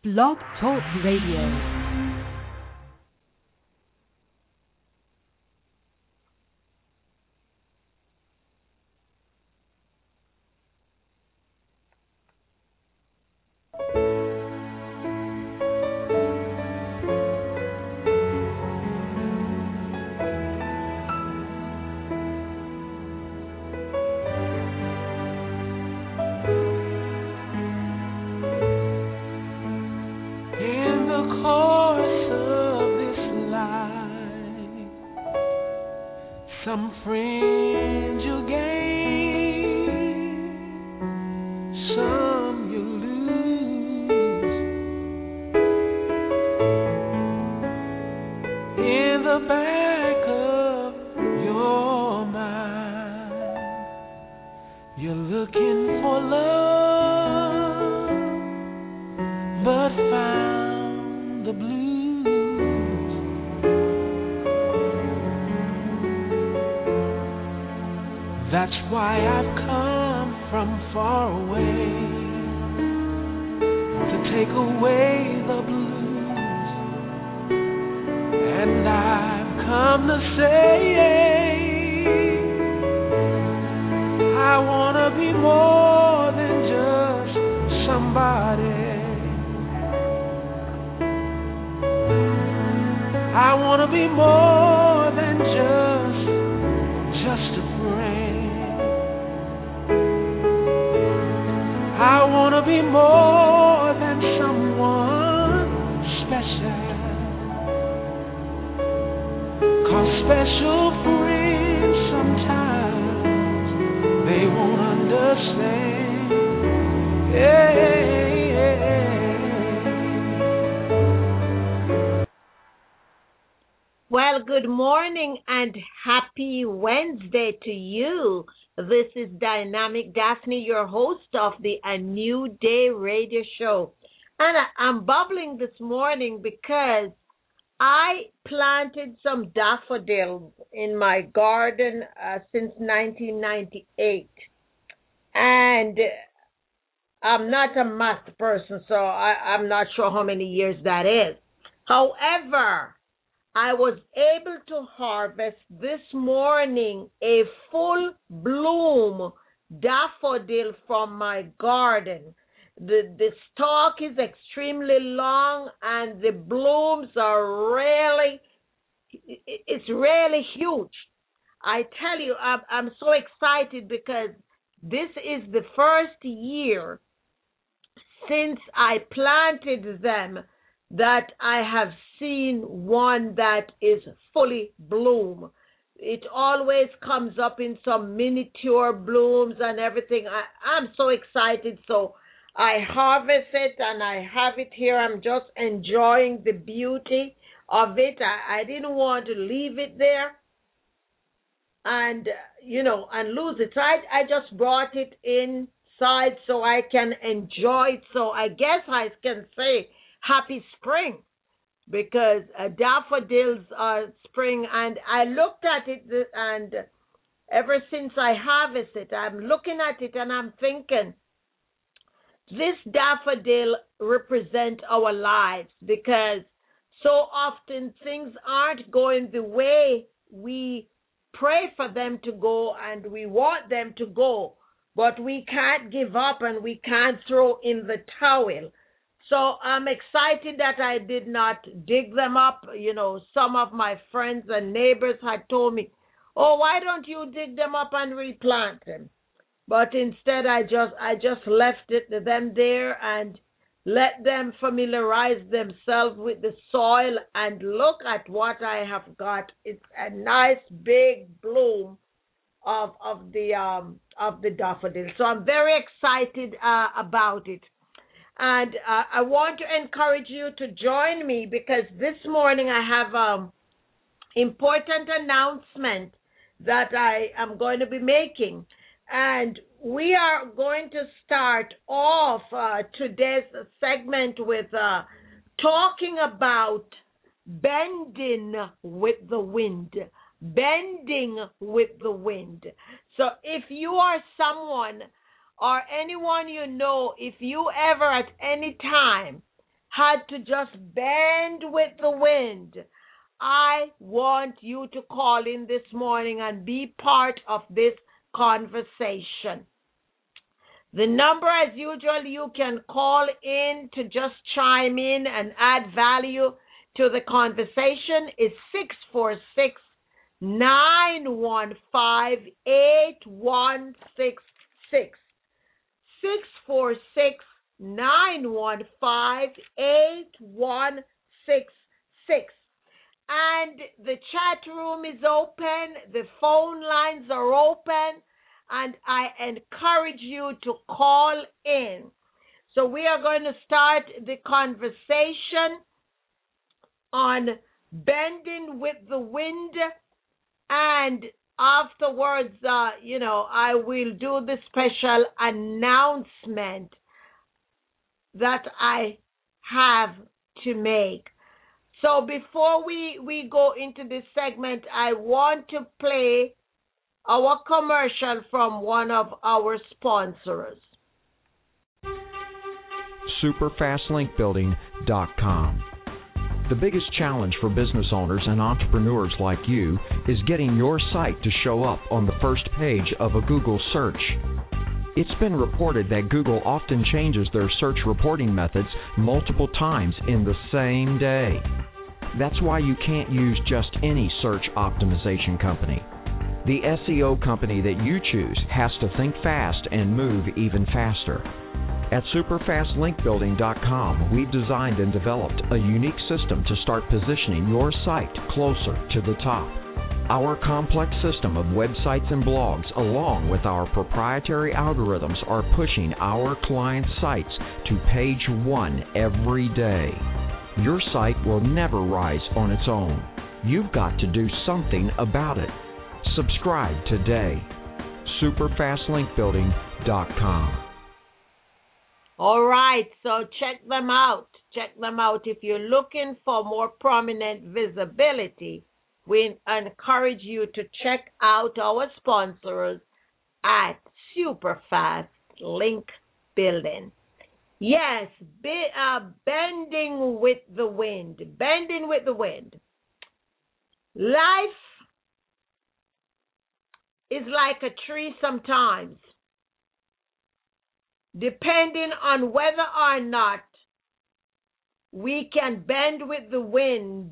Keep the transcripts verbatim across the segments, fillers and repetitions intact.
Blog Talk Radio. Well, good morning and happy Wednesday to you. This is Dynamic Daphne, your host of the A New Day radio show. And I, I'm bubbling this morning because I planted some daffodils in my garden uh, since nineteen ninety-eight. And I'm not a math person, so I, I'm not sure how many years that is. However, I was able to harvest this morning a full bloom daffodil from my garden. The, the stalk is extremely long and the blooms are really, it's really huge. I tell you, I'm, I'm so excited because this is the first year since I planted them that I have seen one that is fully bloom. It always comes up in some miniature blooms and everything. I, I'm so excited. So I harvest it and I have it here. I'm just enjoying the beauty of it. I, I didn't want to leave it there and, you know, and lose it. So I, I just brought it inside so I can enjoy it. So I guess I can say happy spring, because uh, daffodils are spring, and I looked at it, and ever since I harvest it, I'm looking at it and I'm thinking, this daffodil represent our lives, because so often things aren't going the way we pray for them to go and we want them to go, but we can't give up and we can't throw in the towel. So I'm excited that I did not dig them up. You know, some of my friends and neighbors had told me, oh, why don't you dig them up and replant them? But instead, I just I just left it them there and let them familiarize themselves with the soil, and look at what I have got. It's a nice big bloom of of the um of the daffodil. So I'm very excited uh, about it. And uh, I want to encourage you to join me, because this morning I have an important announcement that I am going to be making. And we are going to start off uh, today's segment with uh, talking about bending with the wind. Bending with the wind. So if you are someone or anyone you know, if you ever at any time had to just bend with the wind, I want you to call in this morning and be part of this conversation. The number, as usual, you can call in to just chime in and add value to the conversation is six four six, nine one five, eight one six six. six four six, nine one five, eight one six six. And the chat room is open, the phone lines are open, and I encourage you to call in. So we are going to start the conversation on bending with the wind, and afterwards, uh, you know, I will do the special announcement that I have to make. So before we, we go into this segment, I want to play our commercial from one of our sponsors. super fast link building dot com. The biggest challenge for business owners and entrepreneurs like you is getting your site to show up on the first page of a Google search. It's been reported that Google often changes their search reporting methods multiple times in the same day. That's why you can't use just any search optimization company. The S E O company that you choose has to think fast and move even faster. At super fast link building dot com, we've designed and developed a unique system to start positioning your site closer to the top. Our complex system of websites and blogs, along with our proprietary algorithms, are pushing our clients' sites to page one every day. Your site will never rise on its own. You've got to do something about it. Subscribe today. super fast link building dot com. All right, so check them out. Check them out. If you're looking for more prominent visibility, we encourage you to check out our sponsors at Superfast Link Building. Yes, be, uh, bending with the wind. Bending with the wind. Life is like a tree sometimes, depending on whether or not we can bend with the winds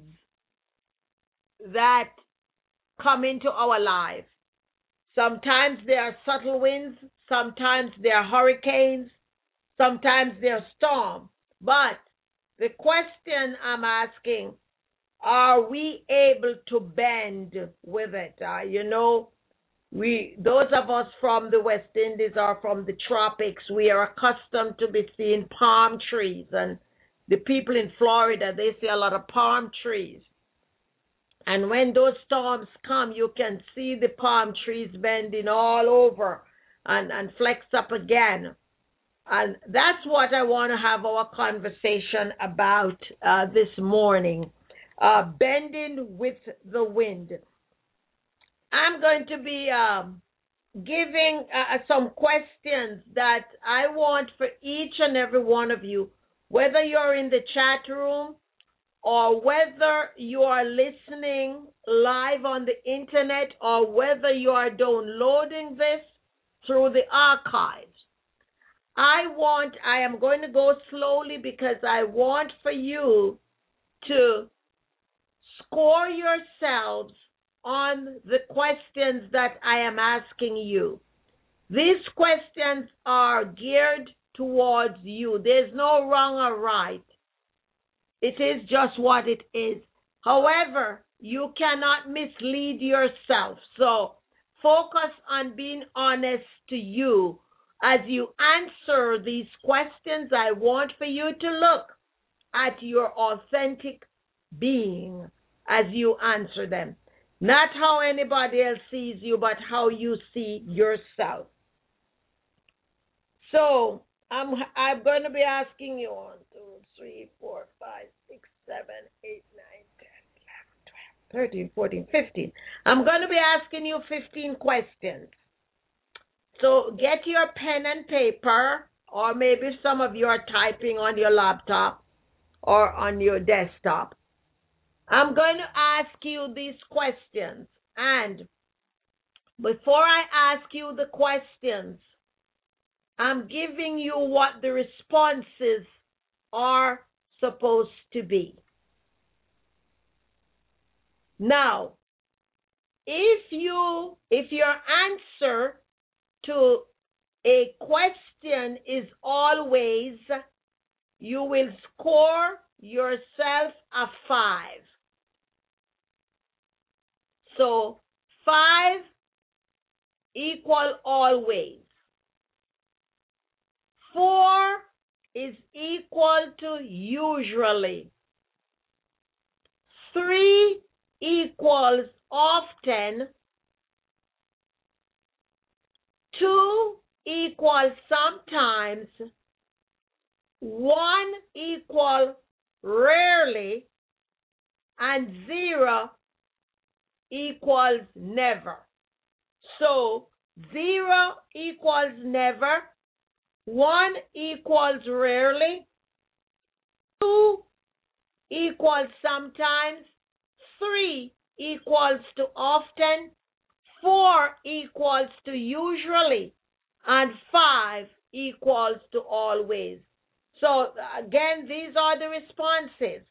that come into our life. Sometimes there are subtle winds, sometimes there are hurricanes, sometimes there are storms. But the question I'm asking, are we able to bend with it? Uh, you know, we, those of us from the West Indies or from the tropics, we are accustomed to be seeing palm trees. And the people in Florida, they see a lot of palm trees. And when those storms come, you can see the palm trees bending all over and, and flex up again. And that's what I want to have our conversation about uh, this morning, uh, bending with the wind. I'm going to be um, giving uh, some questions that I want for each and every one of you, whether you're in the chat room or whether you are listening live on the internet or whether you are downloading this through the archives. I want, I am going to go slowly because I want for you to score yourselves on the questions that I am asking you. These questions are geared towards you. There's no wrong or right. It is just what it is. However, you cannot mislead yourself. So focus on being honest to you. As you answer these questions, I want for you to look at your authentic being as you answer them. Not how anybody else sees you, but how you see yourself. So I'm I'm going to be asking you one, two, three, four, five, six, seven, eight, nine, ten, eleven, twelve, thirteen, fourteen, fifteen. I'm going to be asking you fifteen questions. So get your pen and paper, or maybe some of you are typing on your laptop, or on your desktop. I'm going to ask you these questions, and before I ask you the questions, I'm giving you what the responses are supposed to be. Now, if you if your answer to a question is always, you will score yourself a five. So five equal always. Four is equal to usually. Three equals often. Two equals sometimes. One equals rarely. And zero equals never. So zero equals never. One equals rarely. Two equals sometimes. Three equals to often. Four equals to usually. And five equals to always. So again, these are the responses.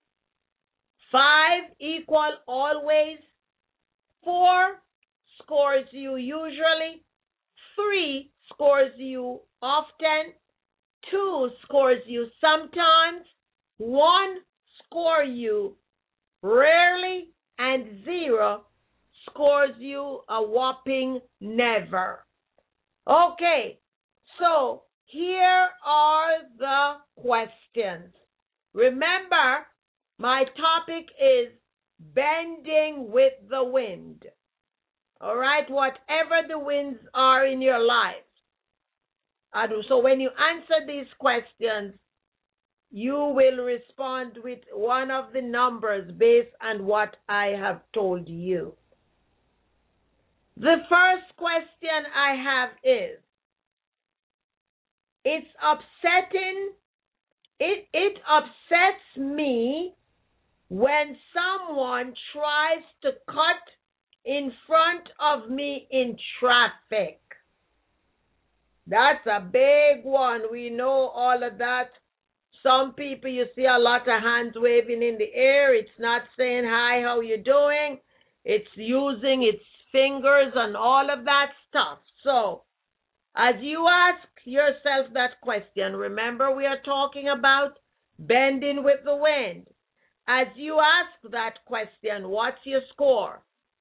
Five equal always. Four scores you usually. Three scores you often. Two scores you sometimes. One score you rarely. And zero scores you a whopping never. Okay, so here are the questions. Remember, my topic is bending with the wind. All right, whatever the winds are in your life. And so when you answer these questions, you will respond with one of the numbers based on what I have told you. The first question I have is, it's upsetting, it, it upsets me when someone tries to cut in front of me in traffic. That's a big one. We know all of that. Some people, you see a lot of hands waving in the air. It's not saying, hi, how you doing? It's using its fingers and all of that stuff. So, as you ask yourself that question, remember we are talking about bending with the wind. As you ask that question, what's your score?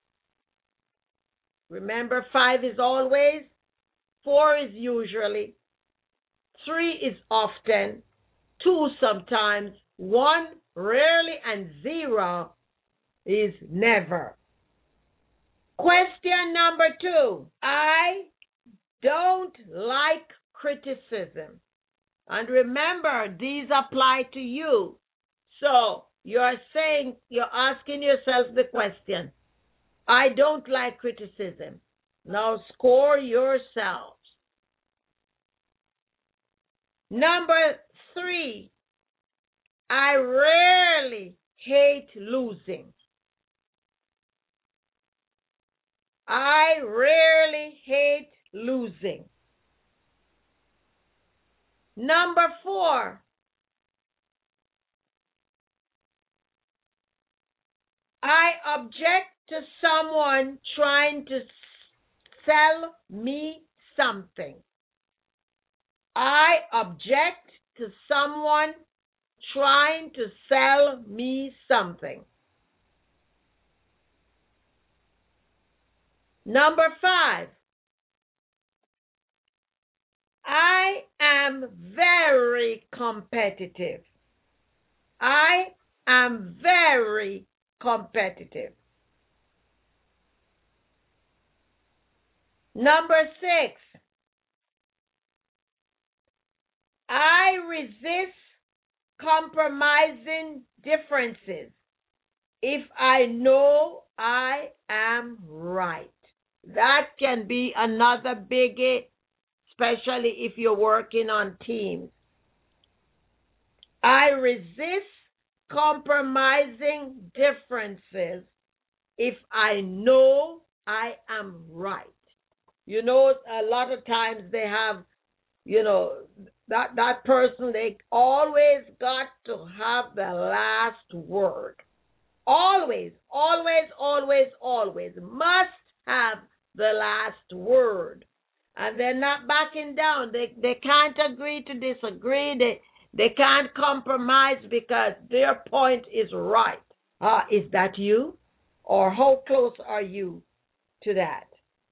Remember, five is always, four is usually, three is often, two sometimes, one rarely, and zero is never. Question number two, I don't like criticism. And remember, these apply to you. So you're saying, you're asking yourself the question, I don't like criticism. Now score yourselves. Number three, I rarely hate losing. I rarely hate losing. Number four, I object to someone trying to sell me something. I object to someone trying to sell me something. Number five, I am very competitive. I am very competitive. Number six, I resist compromising differences if I know I am right. That can be another biggie, especially if you're working on teams. I resist compromising differences if I know I am right. You know, a lot of times they have, you know, that, that person, they always got to have the last word. Always, always, always, always must have the last word. And they're not backing down. They they can't agree to disagree. They they can't compromise because their point is right. Uh, is that you? Or how close are you to that?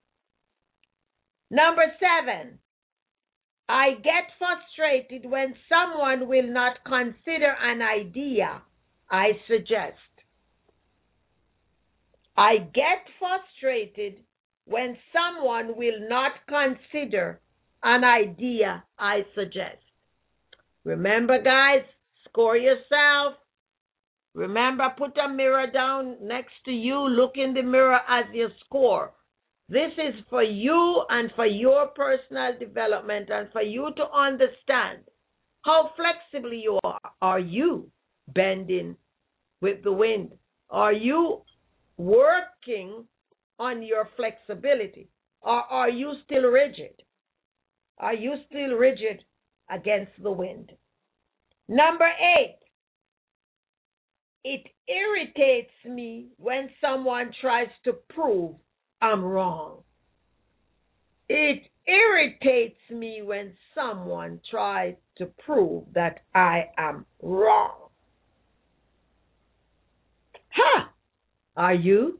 Number seven, I get frustrated when someone will not consider an idea I suggest. I get frustrated when someone will not consider an idea I suggest. Remember, guys, score yourself. Remember, put a mirror down next to you. Look in the mirror as you score. This is for you and for your personal development and for you to understand how flexible you are. Are you bending with the wind? Are you working on your flexibility? Or are you still rigid? Are you still rigid against the wind? Number eight, it irritates me when someone tries to prove I'm wrong. It irritates me when someone tries to prove that I am wrong. Huh? Are you?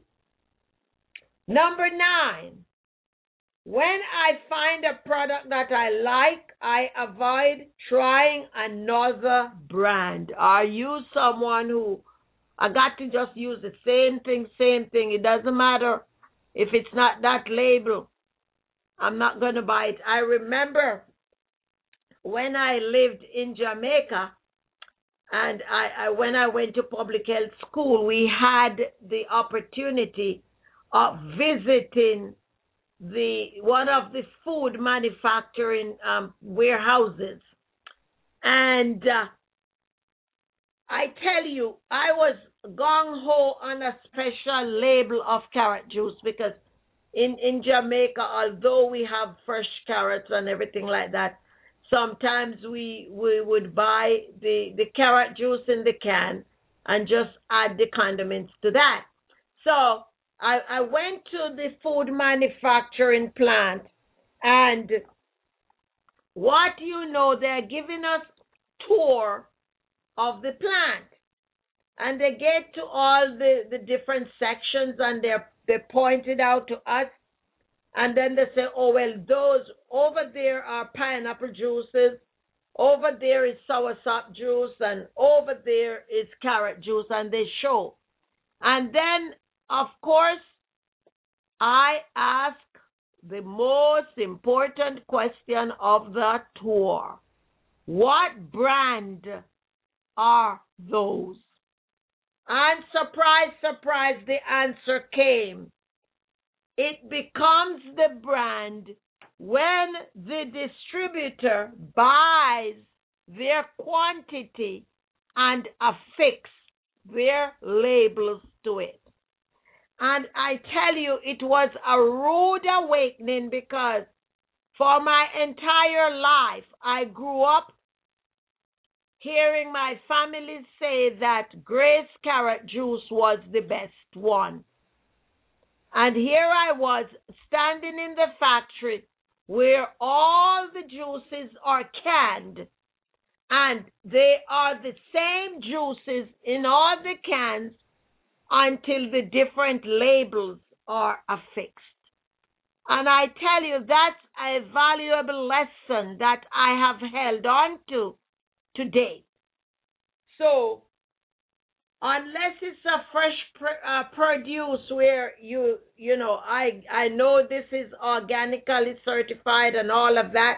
Number nine, when I find a product that I like, I avoid trying another brand. Are you someone who, I got to just use the same thing, same thing. It doesn't matter if it's not that label. I'm not going to buy it. I remember when I lived in Jamaica, and I, I when I went to public health school, we had the opportunity of visiting the one of the food manufacturing um, warehouses. And uh, I tell you, I was gung-ho on a special label of carrot juice because in, in Jamaica, although we have fresh carrots and everything like that, sometimes we we would buy the, the carrot juice in the can and just add the condiments to that. So I, I went to the food manufacturing plant, and what you know, they're giving us tour of the plant. And they get to all the, the different sections, and they're they pointed out to us. And then they say, oh, well, those over there are pineapple juices, over there is soursop juice, and over there is carrot juice, and they show. And then, of course, I ask the most important question of the tour. What brand are those? And surprise, surprise, the answer came. It becomes the brand when the distributor buys their quantity and affix their labels to it. And I tell you, it was a rude awakening because for my entire life, I grew up hearing my family say that Grace carrot juice was the best one. And here I was standing in the factory where all the juices are canned, and they are the same juices in all the cans until the different labels are affixed. And I tell you, that's a valuable lesson that I have held on to today. So, unless it's a fresh pr- uh, produce where you, you know, I, I know this is organically certified and all of that,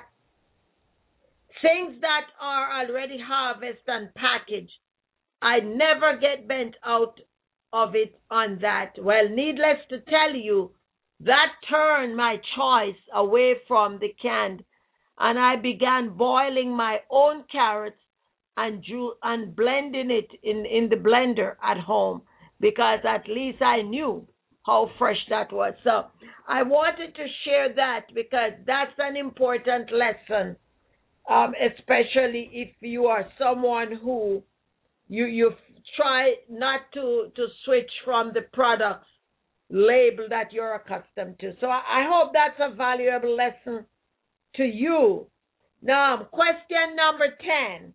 things that are already harvested and packaged, I never get bent out of it on that. Well, needless to tell you, that turned my choice away from the canned, and I began boiling my own carrots and ju- and blending it in, in the blender at home, because at least I knew how fresh that was. So I wanted to share that because that's an important lesson, um, especially if you are someone who you you try not to, to switch from the products label that you're accustomed to. So I, I hope that's a valuable lesson to you. Now, question number ten.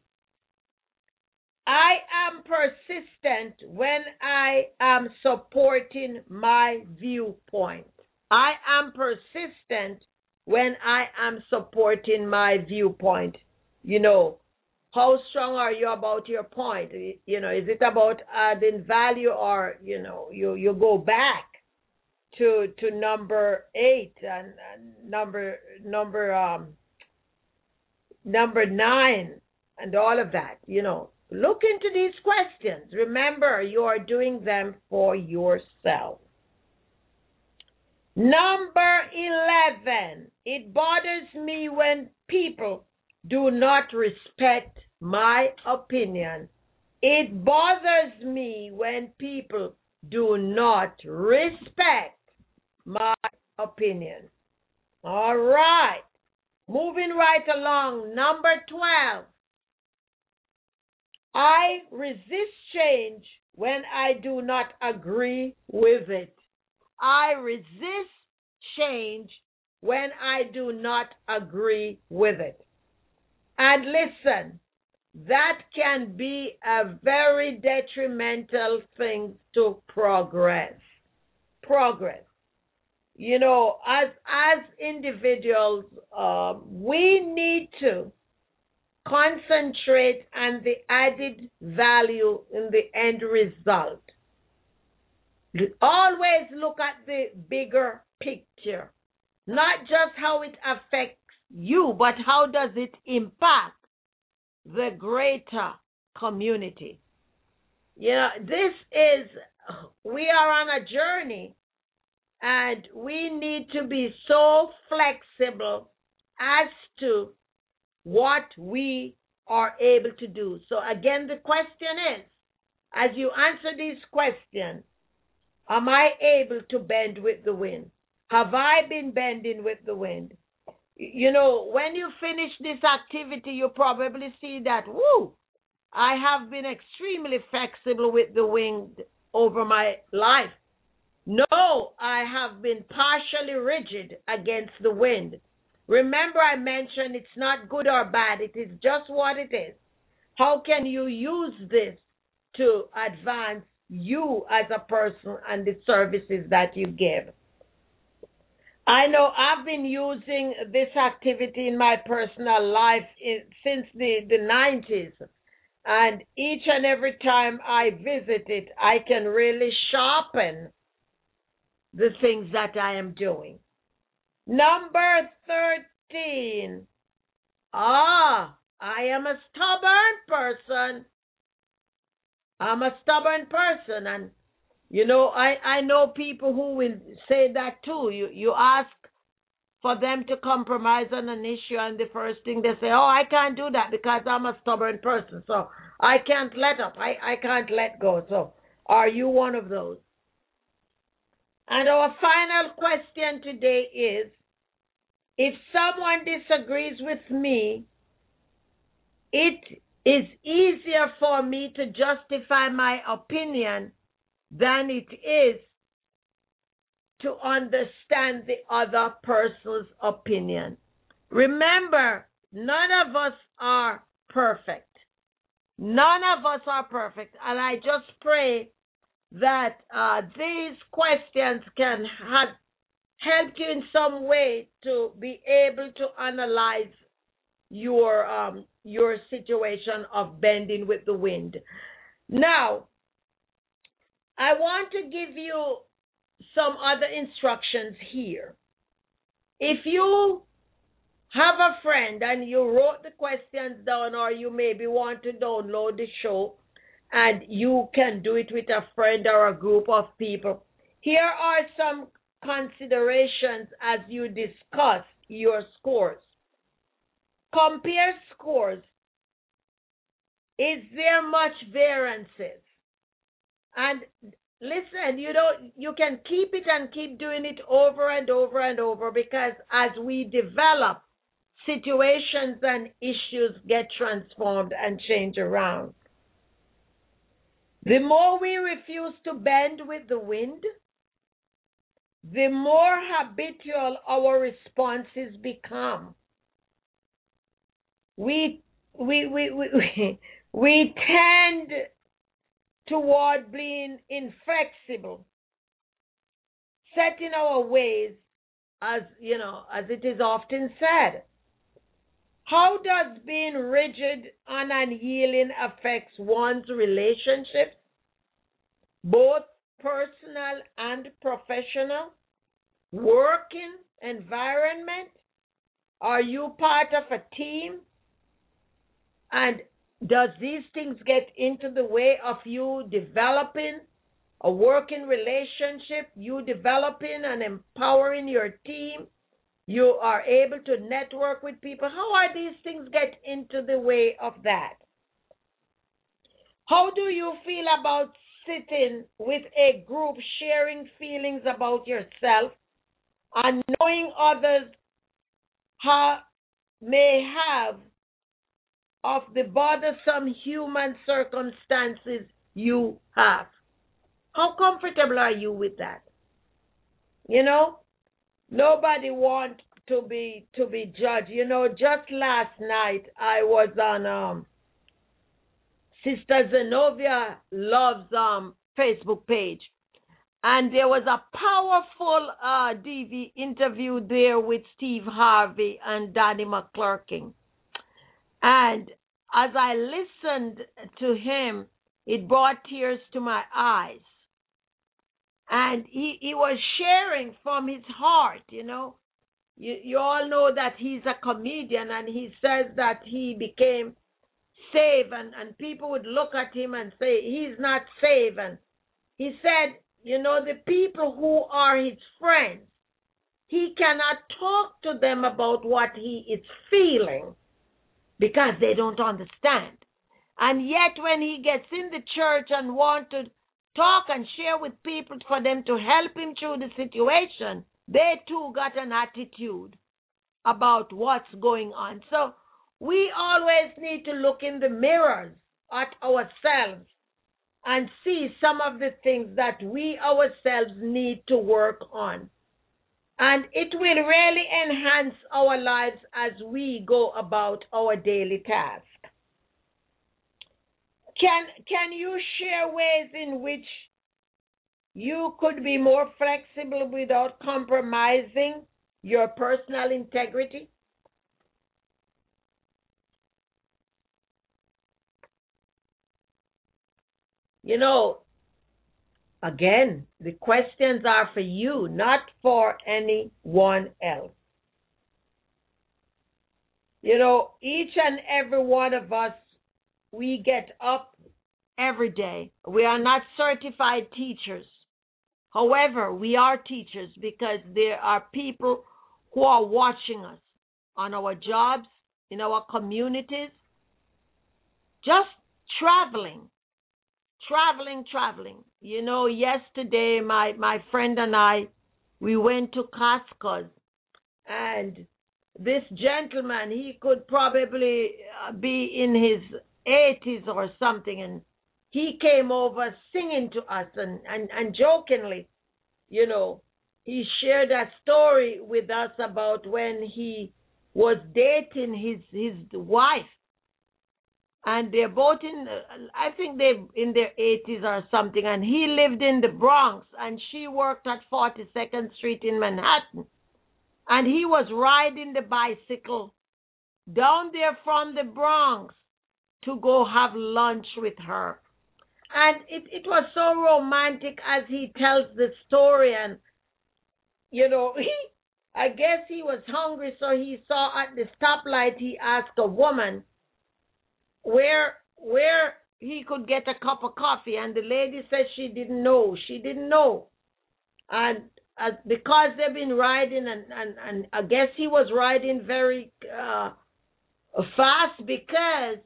I am persistent when I am supporting my viewpoint. I am persistent when I am supporting my viewpoint. You know, how strong are you about your point? You know, is it about adding value, or, you know, you, you go back to to number eight and, and number number um number nine and all of that? You know, look into these questions. Remember, you are doing them for yourself. Number eleven. It bothers me when people do not respect my opinion. It bothers me when people do not respect my opinion. All right. Moving right along. Number twelve. I resist change when I do not agree with it. I resist change when I do not agree with it. And listen, that can be a very detrimental thing to progress. Progress. You know, as as individuals, uh, we need to concentrate on the added value in the end result. Always look at the bigger picture, not just how it affects you, but how does it impact the greater community. You know, this is, we are on a journey, and we need to be so flexible as to what we are able to do. So again, the question is, as you answer these questions, am I able to bend with the wind? Have I been bending with the wind? You know, when you finish this activity, you probably see that, woo, I have been extremely flexible with the wind over my life. No, I have been partially rigid against the wind. Remember, I mentioned it's not good or bad. It is just what it is. How can you use this to advance you as a person and the services that you give? I know I've been using this activity in my personal life in, since the, the nineties. And each and every time I visit it, I can really sharpen the things that I am doing. Number thirteen. Ah, I am a stubborn person. I'm a stubborn person. And, you know, I, I know people who will say that too. You, you ask for them to compromise on an issue, and the first thing they say, oh, I can't do that because I'm a stubborn person. So I can't let up. I, I can't let go. So are you one of those? And our final question today is, if someone disagrees with me, it is easier for me to justify my opinion than it is to understand the other person's opinion. Remember, none of us are perfect. None of us are perfect. And I just pray that uh, these questions can have help you in some way to be able to analyze your um, your situation of bending with the wind. Now, I want to give you some other instructions here. If you have a friend and you wrote the questions down, or you maybe want to download the show and you can do it with a friend or a group of people, here are some considerations as you discuss your scores. Compare scores is there much variances? And listen, you don't, you can keep it and keep doing it over and over and over, because as we develop, situations and issues get transformed and change around. The more we refuse to bend with the wind, the more habitual our responses become. We we we we, we tend toward being inflexible, set in our ways, as you know, as it is often said. How does being rigid and unyielding affect one's relationships, both personal and professional, working environment? Are you part of a team? And does these things get into the way of you developing a working relationship, you developing and empowering your team? You are able to network with people. How are these things get into the way of that? How do you feel about sitting with a group, sharing feelings about yourself and knowing others ha- may have of the bothersome human circumstances you have? How comfortable are you with that? You know, nobody wants to be to be judged. You know, just last night I was on um, Sister Zenobia Love's um, Facebook page, and there was a powerful uh, D V interview there with Steve Harvey and Danny McClurkin. And as I listened to him, it brought tears to my eyes. And he, he was sharing from his heart, you know. You, you all know that he's a comedian, and he says that he became saved, and, and people would look at him and say, he's not saved. And he said, you know, the people who are his friends, he cannot talk to them about what he is feeling because they don't understand. And yet when he gets in the church and wants to talk and share with people for them to help him through the situation, they too got an attitude about what's going on. So we always need to look in the mirrors at ourselves and see some of the things that we ourselves need to work on. And it will really enhance our lives as we go about our daily task. Can, can you share ways in which you could be more flexible without compromising your personal integrity? You know, again, the questions are for you, not for anyone else. You know, each and every one of us, we get up every day. We are not certified teachers. However, we are teachers because there are people who are watching us on our jobs, in our communities, just traveling, traveling, traveling. You know, yesterday my, my friend and I, we went to Costco's, and this gentleman, he could probably be in his eighties or something, and he came over singing to us and, and, and jokingly, you know, he shared a story with us about when he was dating his, his wife. And they're both in, I think they're in their eighties or something, and he lived in the Bronx, and she worked at forty-second Street in Manhattan. And he was riding the bicycle down there from the Bronx to go have lunch with her. And it, it was so romantic as he tells the story. And, you know, he, I guess he was hungry, so he saw at the stoplight, he asked a woman where where he could get a cup of coffee. And the lady said she didn't know. She didn't know. And uh, because they've been riding, and, and, and I guess he was riding very uh, fast because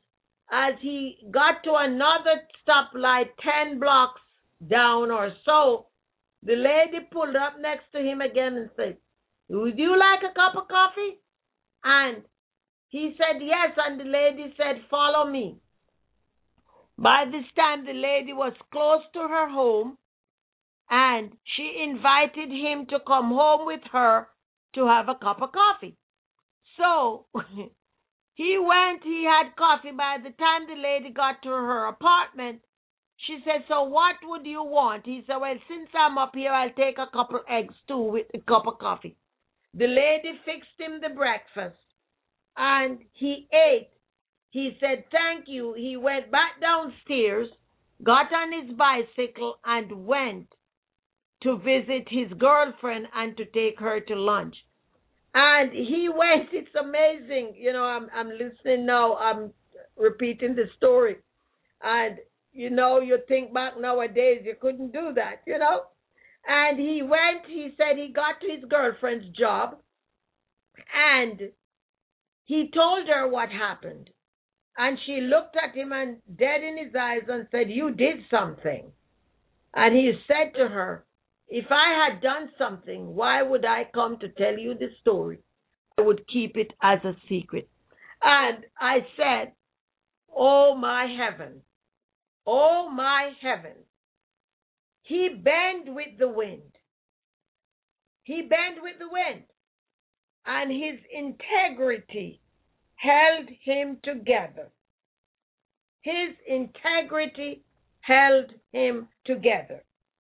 as he got to another stoplight ten blocks down or so, the lady pulled up next to him again and said, "Would you like a cup of coffee?" And he said yes, and the lady said, "Follow me." By this time, the lady was close to her home, and she invited him to come home with her to have a cup of coffee. So he went, he had coffee. By the time the lady got to her apartment, she said, "So what would you want?" He said, "Well, since I'm up here, I'll take a couple eggs too with a cup of coffee." The lady fixed him the breakfast, and he ate. He said, "Thank you." He went back downstairs, got on his bicycle, and went to visit his girlfriend and to take her to lunch. And he went, it's amazing. You know, I'm I'm listening now, I'm repeating the story. And, you know, you think back nowadays, you couldn't do that, you know. And he went, he said he got to his girlfriend's job, and he told her what happened. And she looked at him and dead in his eyes and said, "You did something." And he said to her, "If I had done something, why would I come to tell you the story? I would keep it as a secret." And I said, "Oh my heaven, oh my heaven." He bent with the wind. He bent with the wind. And his integrity held him together. His integrity held him together.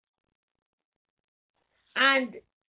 And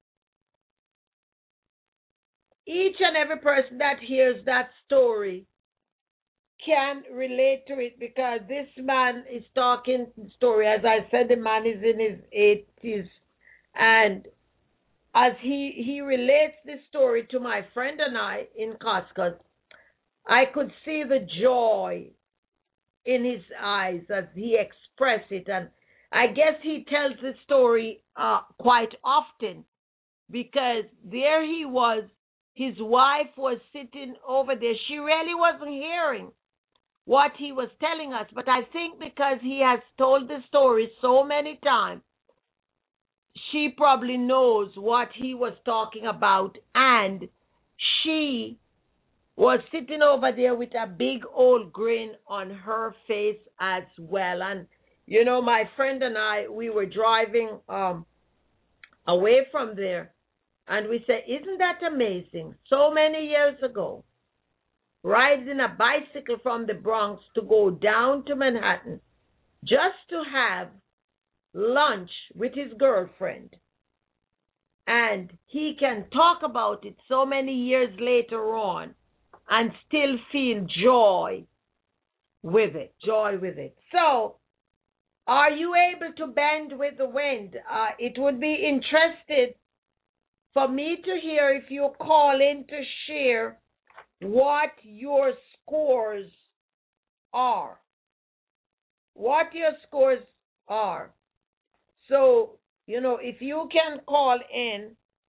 each and every person that hears that story can relate to it, because this man is talking the story. As I said, the man is in his eighties, and as he, he relates this story to my friend and I in Costco, I could see the joy in his eyes as he expressed it. And I guess he tells the story uh, quite often, because there he was, his wife was sitting over there. She really wasn't hearing what he was telling us, but I think because he has told the story so many times, she probably knows what he was talking about, and she was sitting over there with a big old grin on her face as well. And, you know, my friend and I, we were driving um, away from there, and we said, "Isn't that amazing? So many years ago, riding a bicycle from the Bronx to go down to Manhattan just to have lunch with his girlfriend. And he can talk about it so many years later on and still feel joy with it, joy with it." So, are you able to bend with the wind? Uh, it would be interesting for me to hear if you call in to share what your scores are. What your scores are. So, you know, if you can call in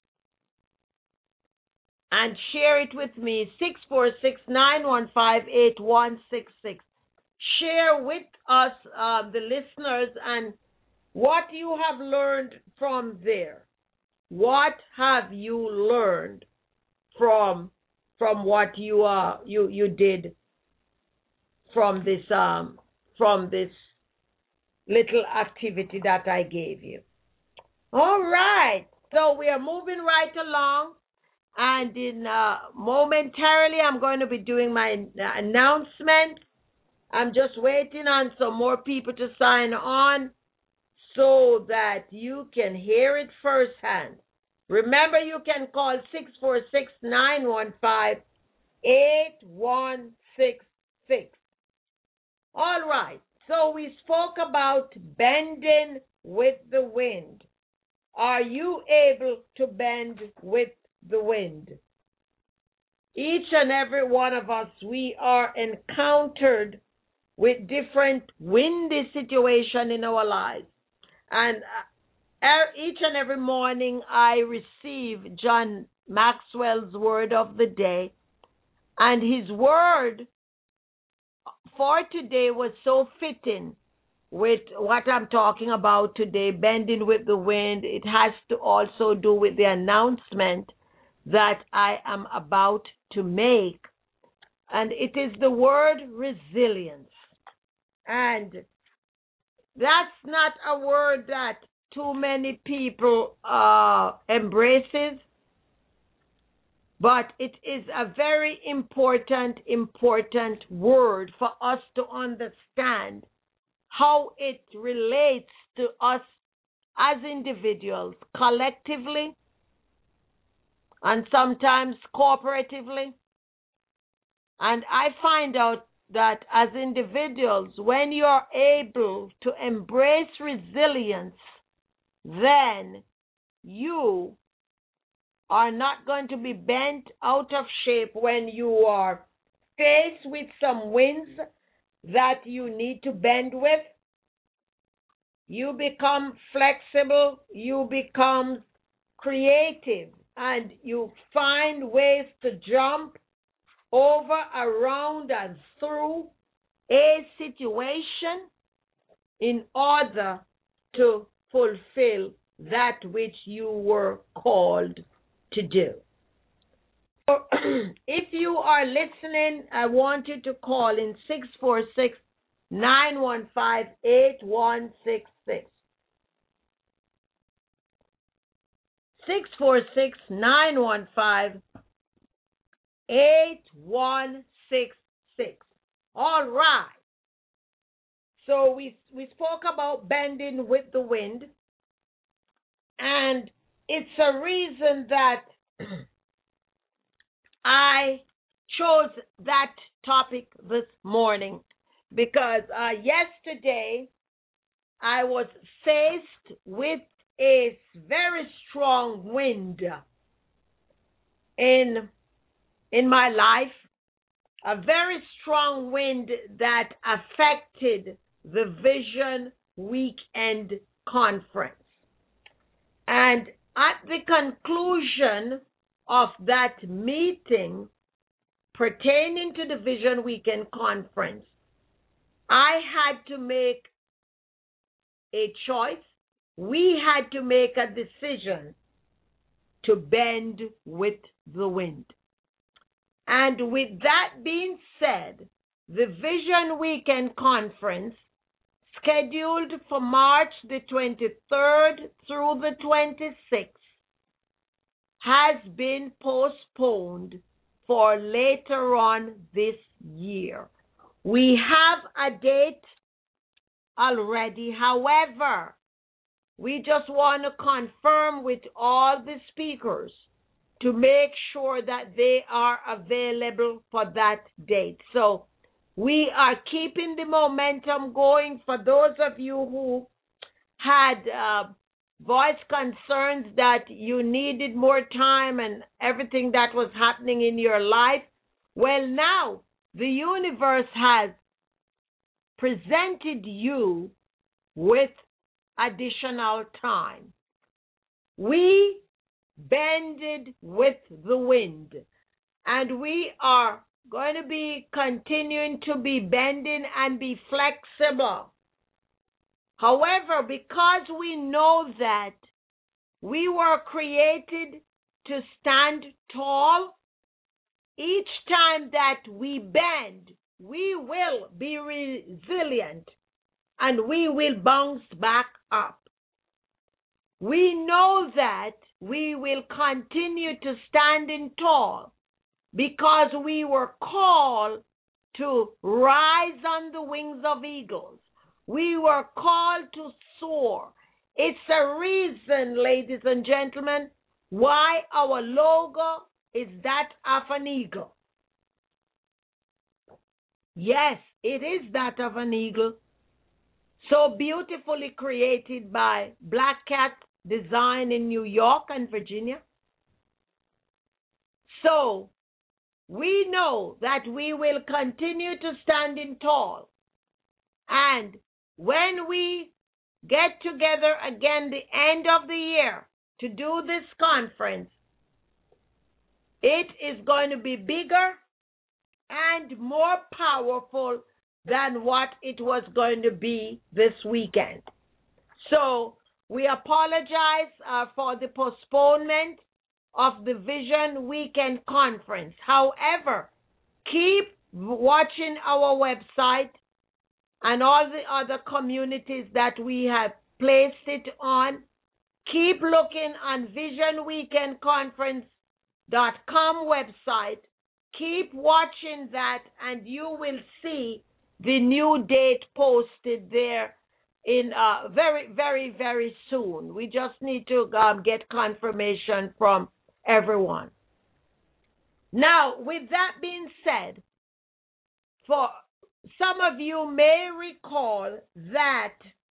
and share it with me, six four six, nine one five, eight one six six. Share with us, uh, the listeners, and what you have learned from there. What have you learned from from what you uh you you did from this um from this little activity that I gave you? All right, so we are moving right along, and in uh, momentarily I'm going to be doing my announcement. I'm just waiting on some more people to sign on so that you can hear it firsthand. Remember, you can call six four six, nine one five, eight one six six. All right, so we spoke about bending with the wind. Are you able to bend with the wind? Each and every one of us, we are encountered with different windy situations in our lives. And each and every morning I receive John Maxwell's word of the day. And his word for today was so fitting with what I'm talking about today, bending with the wind. It has to also do with the announcement that I am about to make. And it is the word resilience. And that's not a word that too many people uh, embraces, but it is a very important, important word for us to understand how it relates to us as individuals, collectively, and sometimes cooperatively. And I find out that as individuals, when you're able to embrace resilience, then you are not going to be bent out of shape when you are faced with some winds that you need to bend with. You become flexible, you become creative, and you find ways to jump over, around, and through a situation in order to fulfill that which you were called to do. So, if you are listening, I want you to call in six four six, nine one five, eight one six six. six four six, nine one five, eight one six six. All right. So we we spoke about bending with the wind, and it's a reason that I chose that topic this morning because uh, yesterday I was faced with a very strong wind in in my life, a very strong wind that affected the Vision Weekend Conference. And at the conclusion of that meeting pertaining to the Vision Weekend Conference, I had to make a choice. We had to make a decision to bend with the wind. And with that being said, the Vision Weekend Conference, scheduled for March the twenty-third through the twenty-sixth, has been postponed for later on this year. We have a date already. However, we just want to confirm with all the speakers to make sure that they are available for that date. So we are keeping the momentum going. For those of you who had uh, voiced concerns that you needed more time and everything that was happening in your life, well, now the universe has presented you with additional time. We bended with the wind, and we are going to be continuing to be bending and be flexible. However, because we know that we were created to stand tall, each time that we bend, we will be resilient and we will bounce back up. We know that we will continue to stand in tall because we were called to rise on the wings of eagles. We were called to soar. It's a reason, ladies and gentlemen, why our logo is that of an eagle. Yes, it is that of an eagle, so beautifully created by Black Cat Design in New York and Virginia. So we know that we will continue to stand in tall. And when we get together again the end of the year to do this conference, it is going to be bigger and more powerful than what it was going to be this weekend. So we apologize uh, for the postponement of the Vision Weekend Conference. However, keep watching our website and all the other communities that we have placed it on. Keep looking on vision weekend conference dot com website. Keep watching that, and you will see the new date posted there in uh, very, very, very soon. We just need to um, get confirmation from everyone. Now, with that being said, for some of you may recall that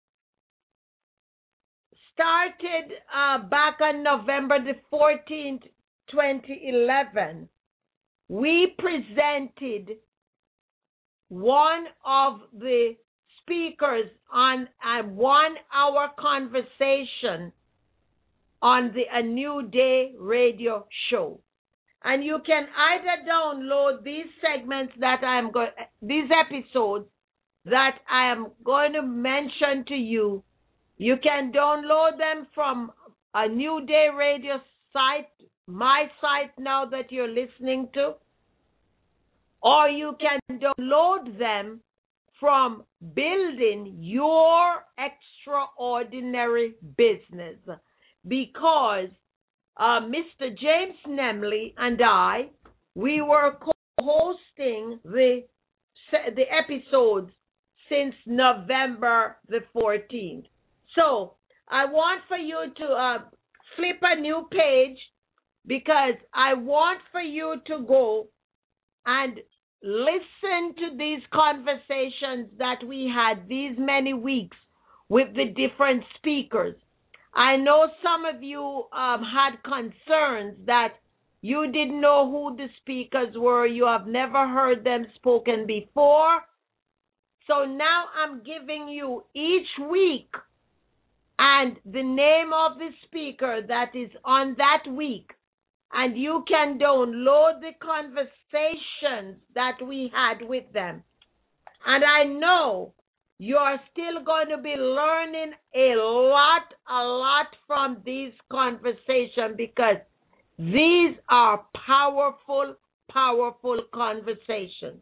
started uh, back on November the fourteenth, twenty eleven, we presented one of the speakers on a one-hour conversation on the A New Day radio show. And you can either download these segments that I'm going, these episodes that I am going to mention to you. You can download them from A New Day radio site, my site now that you're listening to, or you can download them from Building Your Extraordinary Business, because uh, Mister James Nemley and I, we were co-hosting the the episodes since November the fourteenth. So I want for you to uh, flip a new page, because I want for you to go and listen to these conversations that we had these many weeks with the different speakers. I know some of you um, had concerns that you didn't know who the speakers were. You have never heard them spoken before. So now I'm giving you each week and the name of the speaker that is on that week. And you can download the conversations that we had with them. And I know you're still going to be learning a lot, a lot from these conversations, because these are powerful, powerful conversations.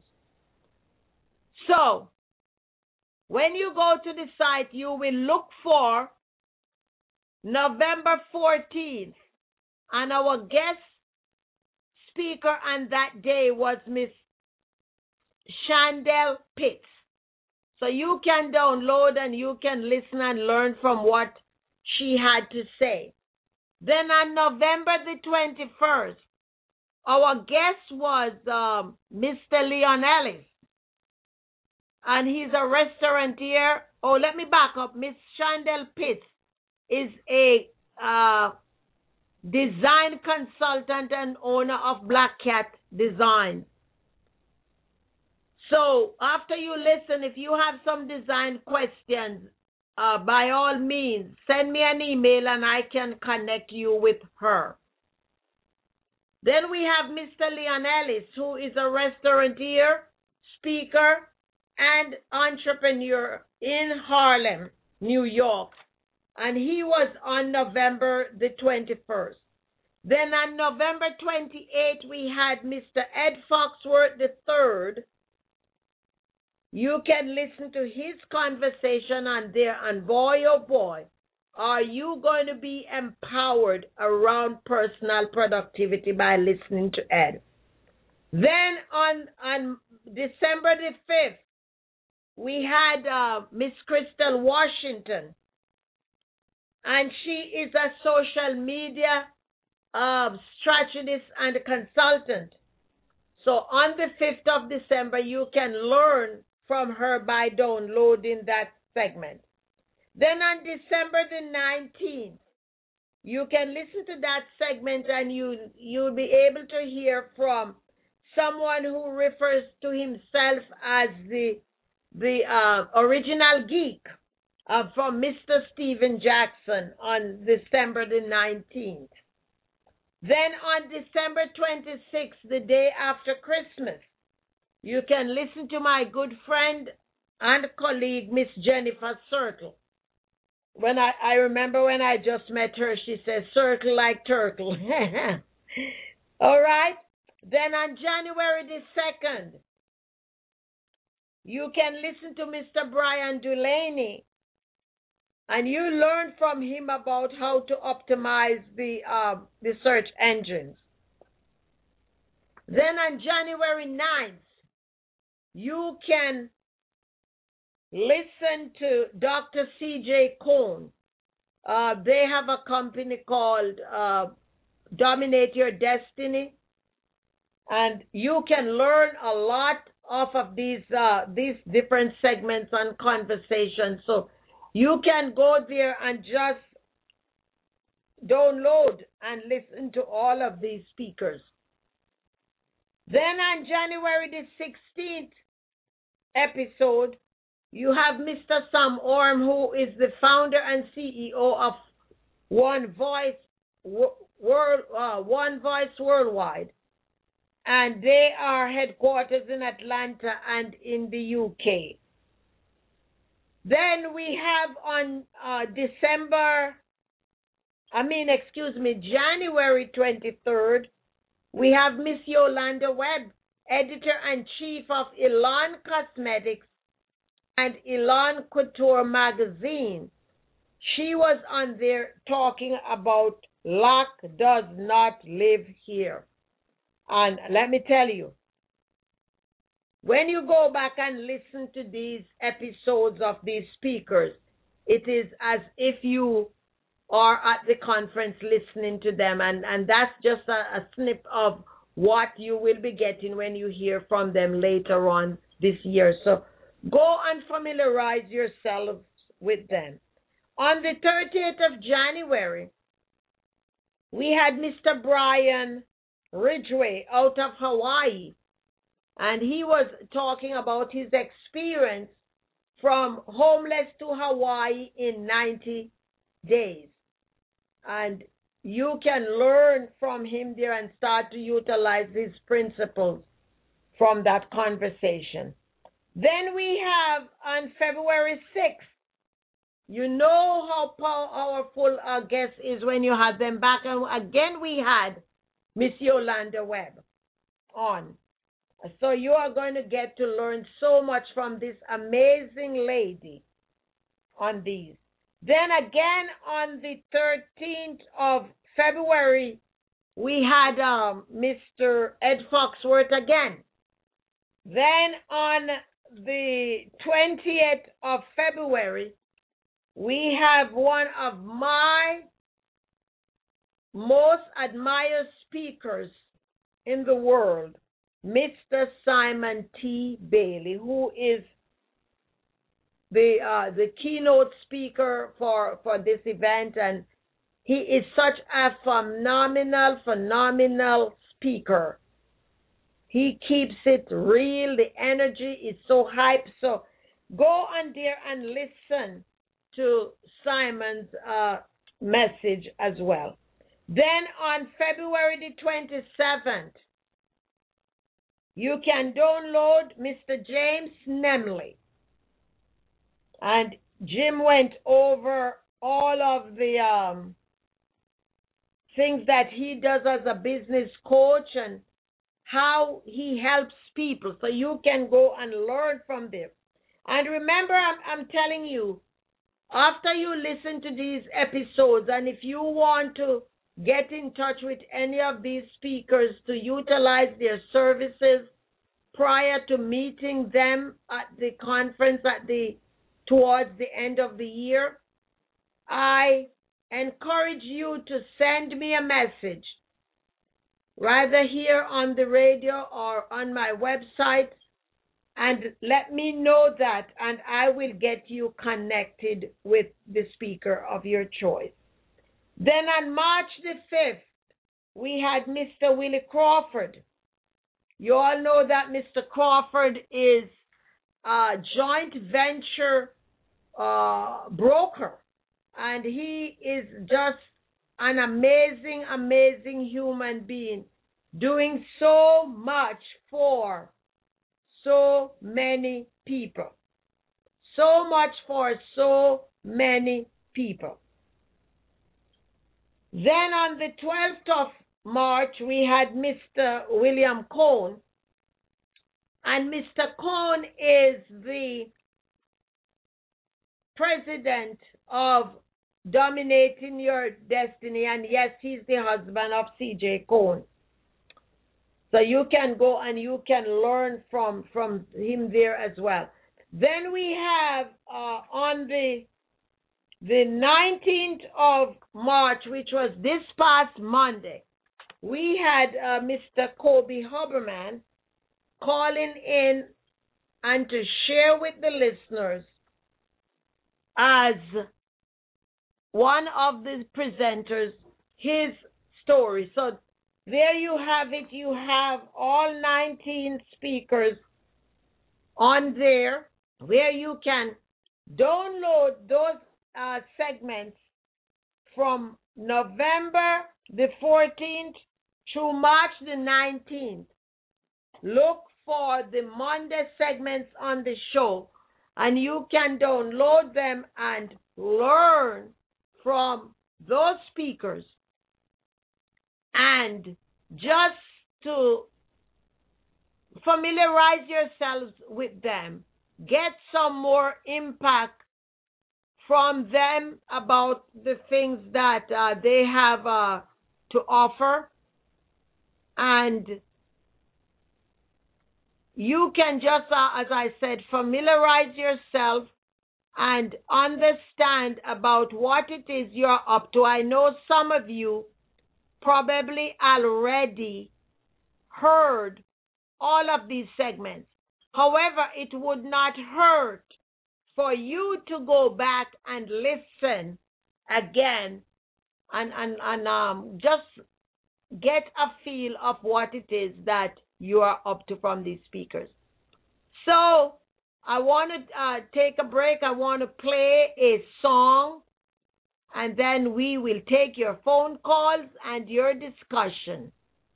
So, when you go to the site, you will look for November fourteenth. And our guest speaker on that day was Miss Chandel Pitts. So you can download and you can listen and learn from what she had to say. Then on November the twenty-first, our guest was um, Mister Leon Ellis. And he's a restaurateur. Oh, let me back up. Miss Chandel Pitts is a uh, design consultant and owner of Black Cat Design. So after you listen, if you have some design questions, uh, by all means, send me an email and I can connect you with her. Then we have Mister Leon Ellis, who is a restaurateur, speaker, and entrepreneur in Harlem, New York. And he was on November the twenty-first. Then on November twenty-eighth, we had Mister Ed Foxworth the third. You can listen to his conversation on there, and boy, oh boy, are you going to be empowered around personal productivity by listening to Ed. Then on, on December the fifth, we had uh, Miss Crystal Washington. And she is a social media uh, strategist and consultant. So on the fifth of December, you can learn from her by downloading that segment. Then on December the nineteenth, you can listen to that segment and you, you'll be able to hear from someone who refers to himself as the, the uh, original geek. Uh, from Mister Stephen Jackson on December the nineteenth. Then on December twenty-sixth, the day after Christmas, you can listen to my good friend and colleague, Miss Jennifer Circle. When I, I remember when I just met her, she said, circle like turtle. All right. Then on January the second, you can listen to Mister Brian Delaney, and you learn from him about how to optimize the uh, the search engines. Then on January ninth, you can listen to Doctor C J Cohn. Uh, they have a company called uh, Dominate Your Destiny, and you can learn a lot off of these uh, these different segments and conversations. So you can go there and just download and listen to all of these speakers. Then on January the sixteenth episode, you have Mister Sam Orm, who is the founder and C E O of One Voice World, uh, One Voice Worldwide, and they are headquarters in Atlanta and in the U K. Then we have on uh, December, I mean, excuse me, January twenty-third, we have Miss Yolanda Webb, editor-in-chief of Elan Cosmetics and Elan Couture magazine. She was on there talking about luck does not live here. And let me tell you, when you go back and listen to these episodes of these speakers, it is as if you are at the conference listening to them, and, and that's just a, a snip of what you will be getting when you hear from them later on this year. So go and familiarize yourselves with them. On the thirtieth of January, we had Mister Brian Ridgway out of Hawaii, and he was talking about his experience from homeless to Hawaii in ninety days. And you can learn from him there and start to utilize his principles from that conversation. Then we have on February sixth, you know how powerful our guest is when you have them back. And again, we had Miss Yolanda Webb on. So you are going to get to learn so much from this amazing lady on these. Then again, on the thirteenth of February, we had um, Mister Ed Foxworth again. Then on the twentieth of February, we have one of my most admired speakers in the world, Mister Simon T. Bailey, who is the uh, the keynote speaker for, for this event, and he is such a phenomenal, phenomenal speaker. He keeps it real. The energy is so hype. So go on there and listen to Simon's uh, message as well. Then on February the twenty-seventh, you can download Mister James Nemley. And Jim went over all of the um, things that he does as a business coach and how he helps people. So you can go and learn from this. And remember, I'm, I'm telling you, after you listen to these episodes, and if you want to get in touch with any of these speakers to utilize their services prior to meeting them at the conference at the towards the end of the year, I encourage you to send me a message, rather here on the radio or on my website, and let me know that, and I will get you connected with the speaker of your choice. Then on March the fifth, we had Mister Willie Crawford. You all know that Mister Crawford is a joint venture uh, broker, and he is just an amazing, amazing human being, doing so much for so many people. So much for so many people. Then on the twelfth of March, we had Mister William Cohn. And Mister Cohn is the president of Dominating Your Destiny. And yes, he's the husband of C J Cohn. So you can go and you can learn from, from him there as well. Then we have uh, on the the nineteenth of March, which was this past Monday, we had uh, Mister Kobe Huberman calling in and to share with the listeners as one of the presenters his story. So there you have it. You have all nineteen speakers on there where you can download those uh, segments from November the fourteenth through March the nineteenth. Look for the Monday segments on the show, and you can download them and learn from those speakers. And just to familiarize yourselves with them, get some more impact from them about the things that uh, they have uh, to offer. And you can just, uh, as I said, familiarize yourself and understand about what it is you're up to. I know some of you probably already heard all of these segments. However, it would not hurt for you to go back and listen again and, and, and um, just get a feel of what it is that you are up to from these speakers. So I want to uh, take a break. I want to play a song, and then we will take your phone calls and your discussion.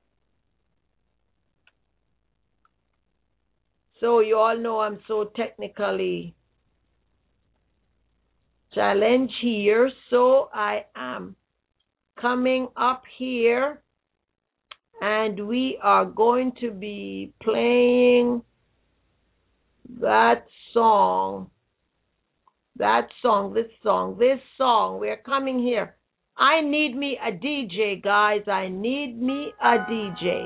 So you all know I'm so technically challenged here. So I am coming up here, and we are going to be playing that song. That song, this song, this song. We're coming here. I need me a D J, guys. I need me a D J.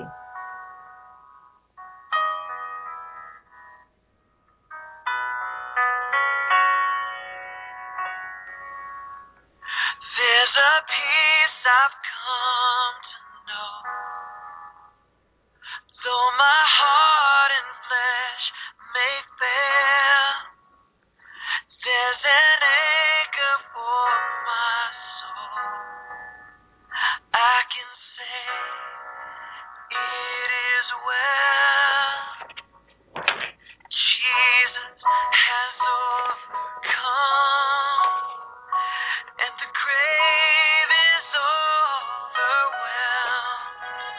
There's a peace I've come to know, though my heart and flesh may fail. There's an anchor for my soul. I can say it is well. Jesus has overcome, and the grave is overwhelmed.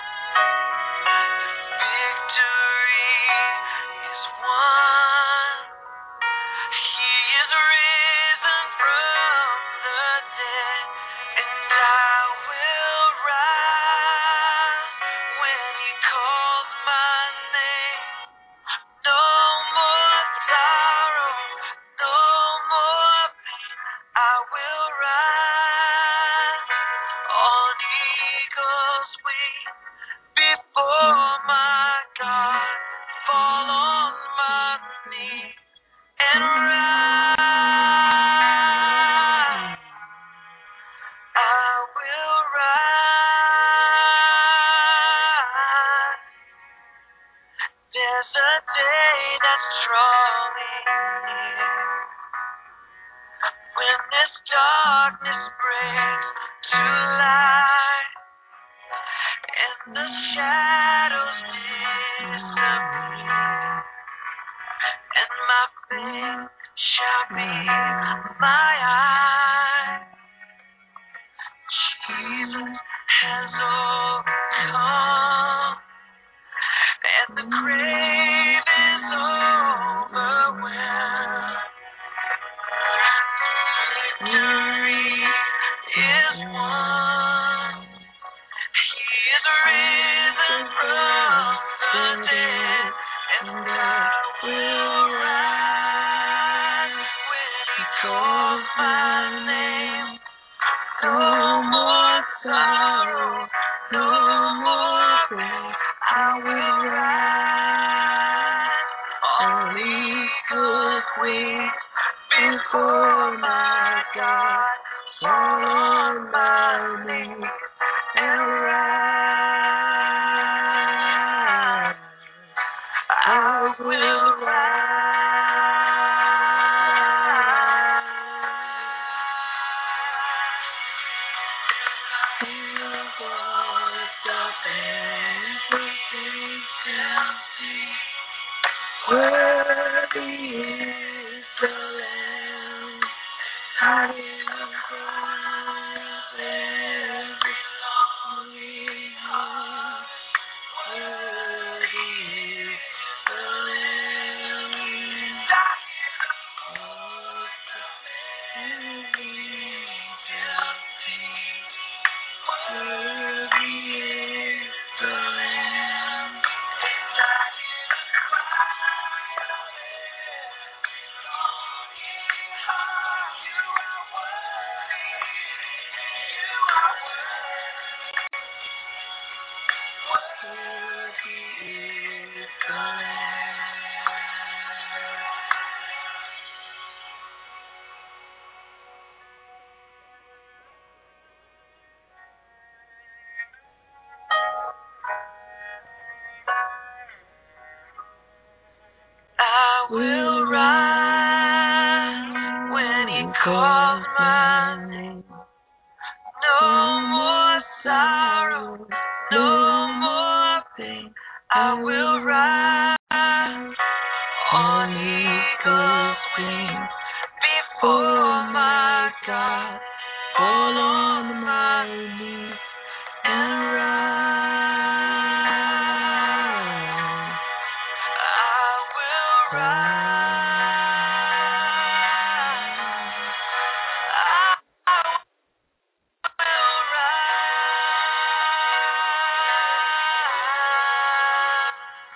The victory is won. He is risen from the dead, and I will rise when he calls my name. No more sorrow, no more pain. I will rise on eagle's wings before my God, fall on my knees and rise. I will rise. There's a day that's drawing near, when this darkness breaks to light, and the shadows disappear, and my faith shall be my eye. Jesus has overcome, and the grave is over. darling. No more sorrow, no more pain. I will rise on eagle's wings before my God, fall on my knees and rise. I will rise. Worthy is the Lamb. I will praise Worthy is the Lamb. I will rise when he calls my name. No more sorrow, no more pain. I will rise on eagle's wings before my God, fall on my knees and rise. I will rise. I will rise.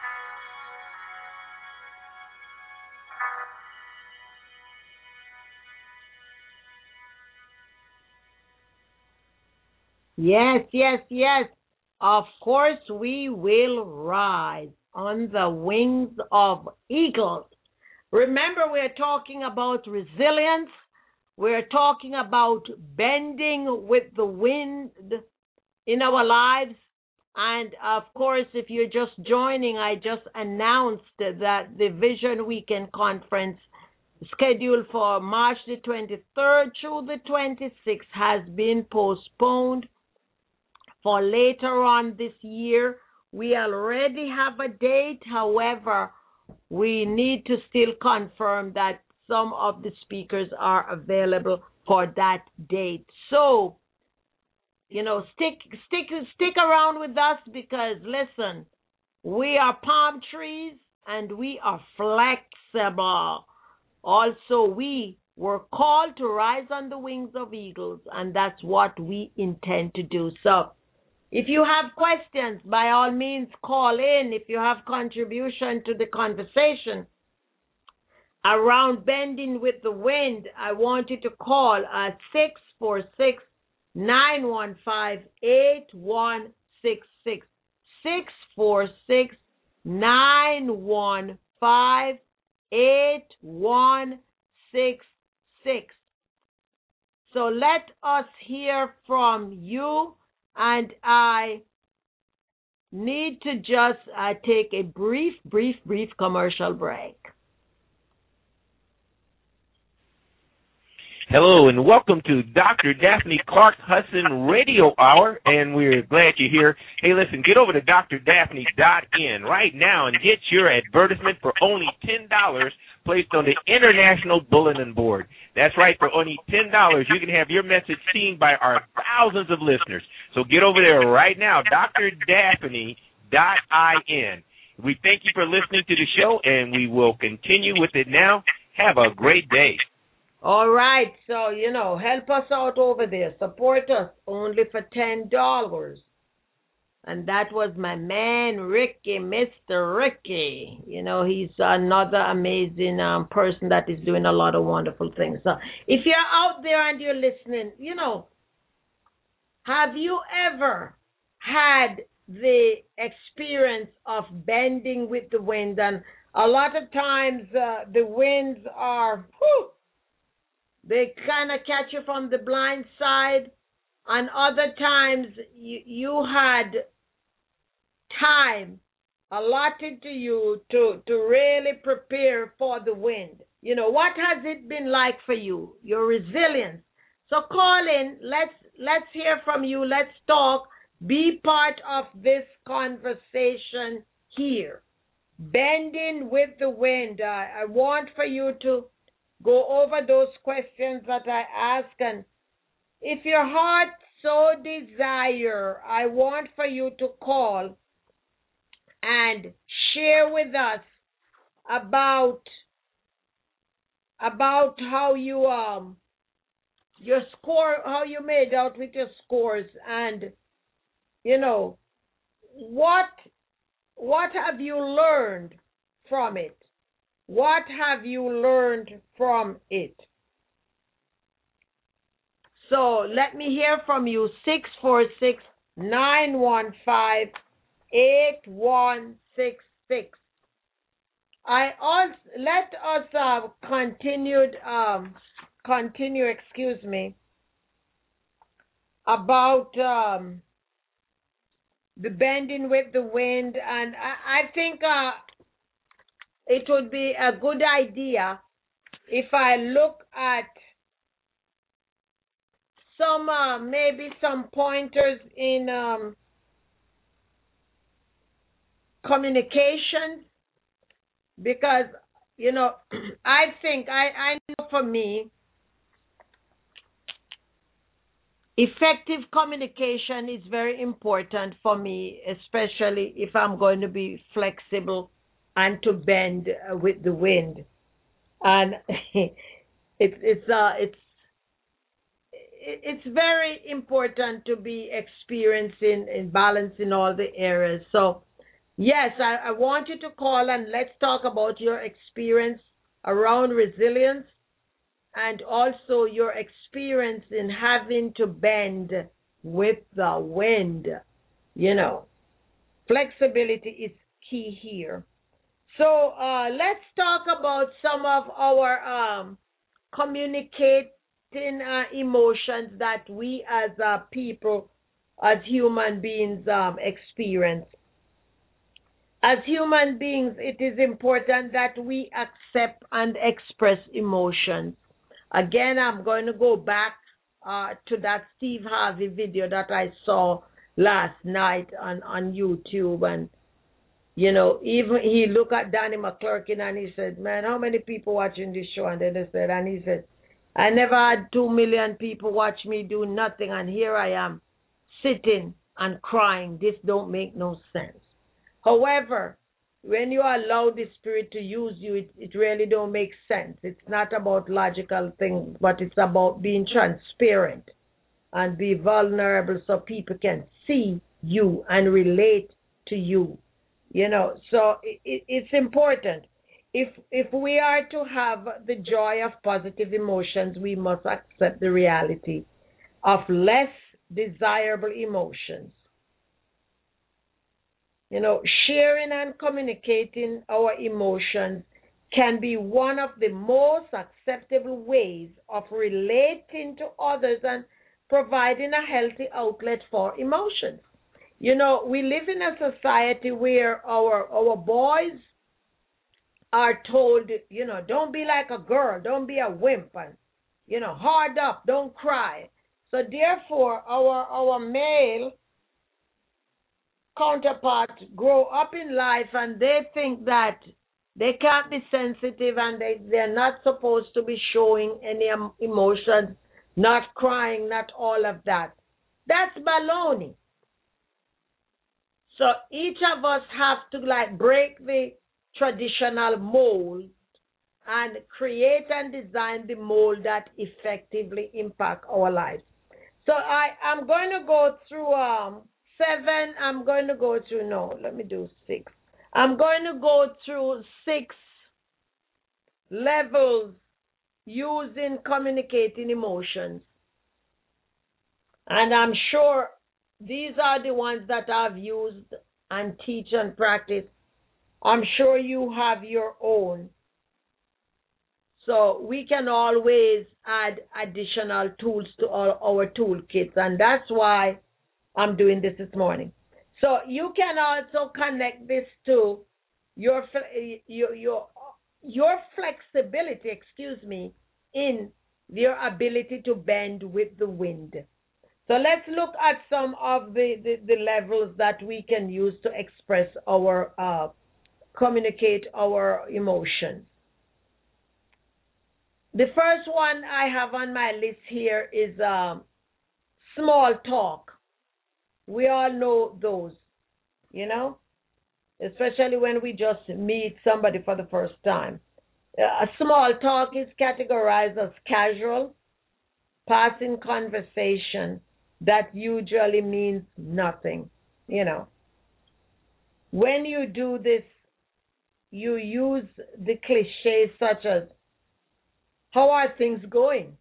Yes, yes, yes. Of course, we will rise on the wings of eagles. Remember, we're talking about resilience. We're talking about bending with the wind in our lives. And of course, if you're just joining, I just announced that the Vision Weekend Conference scheduled for March the twenty-third through the twenty-sixth has been postponed for later on this year. We already have a date. However, we need to still confirm that some of the speakers are available for that date. So, you know, stick stick stick around with us, because listen, we are palm trees and we are flexible. Also, we were called to rise on the wings of eagles, and that's what we intend to do. So, if you have questions, by all means, call in. If you have contribution to the conversation around bending with the wind, I want you to call at six four six, nine one five, eight one six six. six four six, nine one five, eight one six six. So let us hear from you. And I need to just uh, take a brief, brief, brief commercial break. Hello and welcome to Doctor Daphne Clark Hudson Radio Hour, and we're glad you're here. Hey, listen, get over to D R daphne dot in right now and get your advertisement for only ten dollars placed on the International Bulletin Board. That's right, for only ten dollars you can have your message seen by our thousands of listeners. So get over there right now, D R daphne dot in. We thank you for listening to the show, and we will continue with it now. Have a great day. All right, so, you know, help us out over there. Support us only for ten dollars. And that was my man, Ricky, Mister Ricky. You know, he's another amazing um, person that is doing a lot of wonderful things. So if you're out there and you're listening, you know, have you ever had the experience of bending with the wind? And a lot of times uh, the winds are, whew, they kind of catch you from the blind side. And other times you, you had time allotted to you to, to really prepare for the wind. You know, what has it been like for you? Your resilience. So call in. Let's let's hear from you. Let's talk. Be part of this conversation here. Bending with the wind. Uh, I want for you to go over those questions that I ask, and if your heart so desire, I want for you to call and share with us about about how you um your score, how you made out with your scores, and you know what what have you learned from it? What have you learned from it? So let me hear from you. six four six, nine one five, eight one six six. I also let us uh, continued um continue, excuse me, about um the bending with the wind, and I, I think uh it would be a good idea if I look at some uh, maybe some pointers in um, communication, because you know I think I, I know for me effective communication is very important for me, especially if I'm going to be flexible and to bend uh, with the wind. And it's it's uh it's it's very important to be experiencing and balancing all the areas. So yes, I, I want you to call and let's talk about your experience around resilience and also your experience in having to bend with the wind. You know, flexibility is key here. So uh, let's talk about some of our um, communicating uh, emotions that we as uh, people, as human beings, um, experience. As human beings, it is important that we accept and express emotions. Again, I'm going to go back uh, to that Steve Harvey video that I saw last night on, on YouTube. And, you know, even he looked at Danny McClurkin and he said, man, how many people watching this show? And then they said, and he said, I never had two million people watch me do nothing. And here I am sitting and crying. This don't make no sense. However, when you allow the Spirit to use you, it, it really don't make sense. It's not about logical things, but it's about being transparent and be vulnerable so people can see you and relate to you. You know, so it, it, it's important. If if we are to have the joy of positive emotions, we must accept the reality of less desirable emotions. You know, sharing and communicating our emotions can be one of the most acceptable ways of relating to others and providing a healthy outlet for emotions. You know, we live in a society where our our boys are told, you know, don't be like a girl, don't be a wimp, and, you know, hard up, don't cry. So therefore, our our male counterparts grow up in life and they think that they can't be sensitive and they, they're not supposed to be showing any emotions, not crying, not all of that. That's baloney. So each of us have to like break the traditional mold and create and design the mold that effectively impact our lives. So I, I'm going to go through um, seven, I'm going to go through, no, let me do six. I'm going to go through six levels using communicating emotions. And I'm sure these are the ones that I've used and teach and practice. I'm sure you have your own. So we can always add additional tools to our, our toolkits. And that's why I'm doing this this morning. So you can also connect this to your your your, your flexibility, excuse me, in your ability to bend with the wind. So let's look at some of the, the, the levels that we can use to express our, uh, communicate our emotions. The first one I have on my list here is um, small talk. We all know those, you know, especially when we just meet somebody for the first time. A small talk is categorized as casual, passing conversation that usually means nothing, you know. When you do this, you use the cliches such as, how are things going?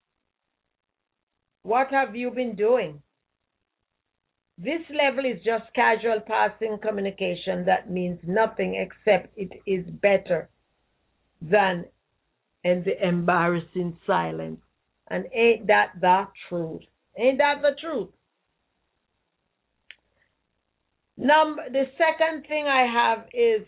What have you been doing? This level is just casual passing communication that means nothing except it is better than in the embarrassing silence. And ain't that the truth? Ain't that the truth? Number, the second thing I have is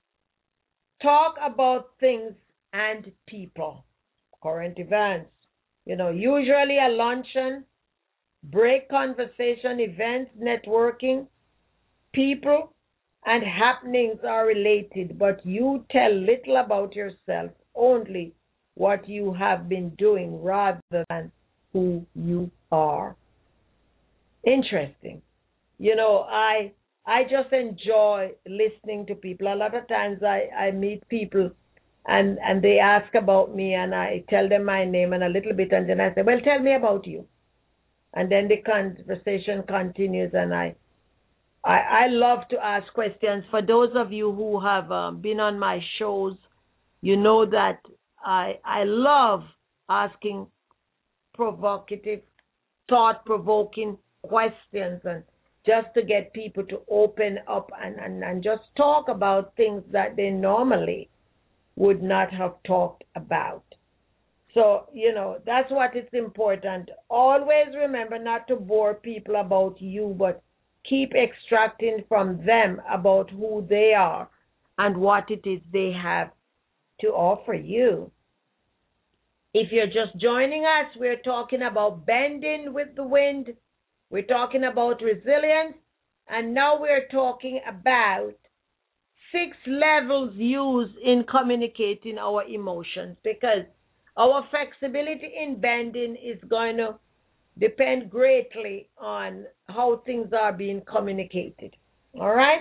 talk about things and people, current events. You know, usually a luncheon, break conversation, events, networking, people and happenings are related, but you tell little about yourself, only what you have been doing rather than who you are. Interesting. You know, I I just enjoy listening to people. A lot of times I, I meet people and, and they ask about me and I tell them my name and a little bit and then I say, well, tell me about you. And then the conversation continues and I I, I love to ask questions. For those of you who have um, been on my shows, you know that I I love asking provocative, thought-provoking questions and just to get people to open up and, and, and just talk about things that they normally would not have talked about. So, you know, that's what is important. Always remember not to bore people about you, but keep extracting from them about who they are and what it is they have to offer you. If you're just joining us, we're talking about bending with the wind. We're talking about resilience. And now we're talking about six levels used in communicating our emotions, because our flexibility in bending is going to depend greatly on how things are being communicated. All right?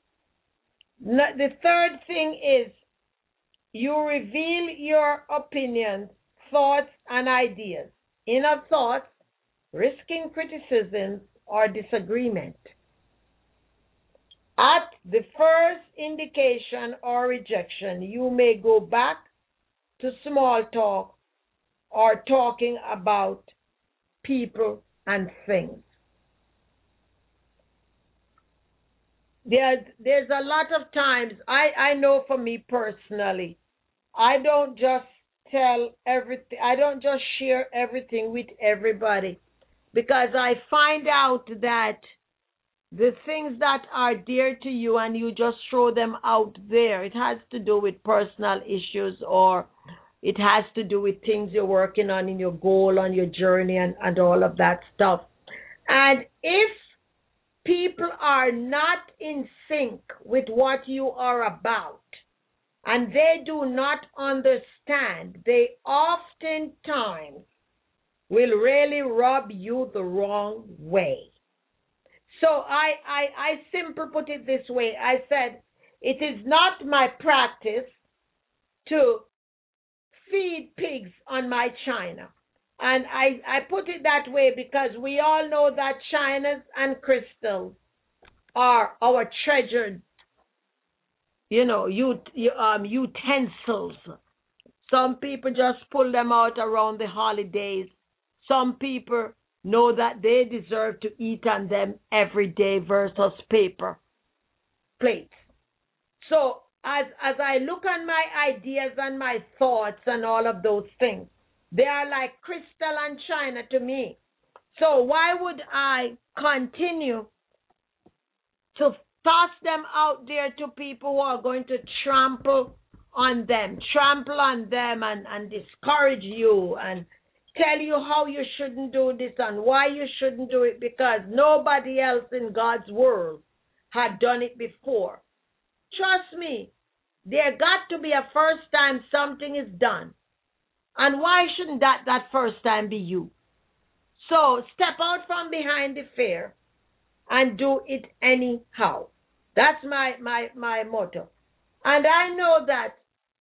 Now, the third thing is you reveal your opinions, thoughts, and ideas. Inner thoughts, risking criticism or disagreement. At the first indication or rejection, you may go back to small talk or talking about people and things. There's, there's a lot of times, I, I know for me personally, I don't just tell everything, I don't just share everything with everybody, because I find out that the things that are dear to you and you just throw them out there, it has to do with personal issues or it has to do with things you're working on in your goal, on your journey and, and all of that stuff. And if people are not in sync with what you are about and they do not understand, they oftentimes will really rub you the wrong way. So I, I, I simply put it this way. I said, it is not my practice to feed pigs on my china. And I, I put it that way because we all know that Chinas and crystals are our treasured, you know, ut, um, utensils. Some people just pull them out around the holidays. Some people know that they deserve to eat on them every day versus paper plates. So as as I look on my ideas and my thoughts and all of those things, they are like crystal and china to me. So why would I continue to toss them out there to people who are going to trample on them, trample on them and, and discourage you and tell you how you shouldn't do this and why you shouldn't do it because nobody else in God's world had done it before. Trust me, there got to be a first time something is done. And why shouldn't that, that first time be you? So step out from behind the fear and do it anyhow. That's my, my, my motto. And I know that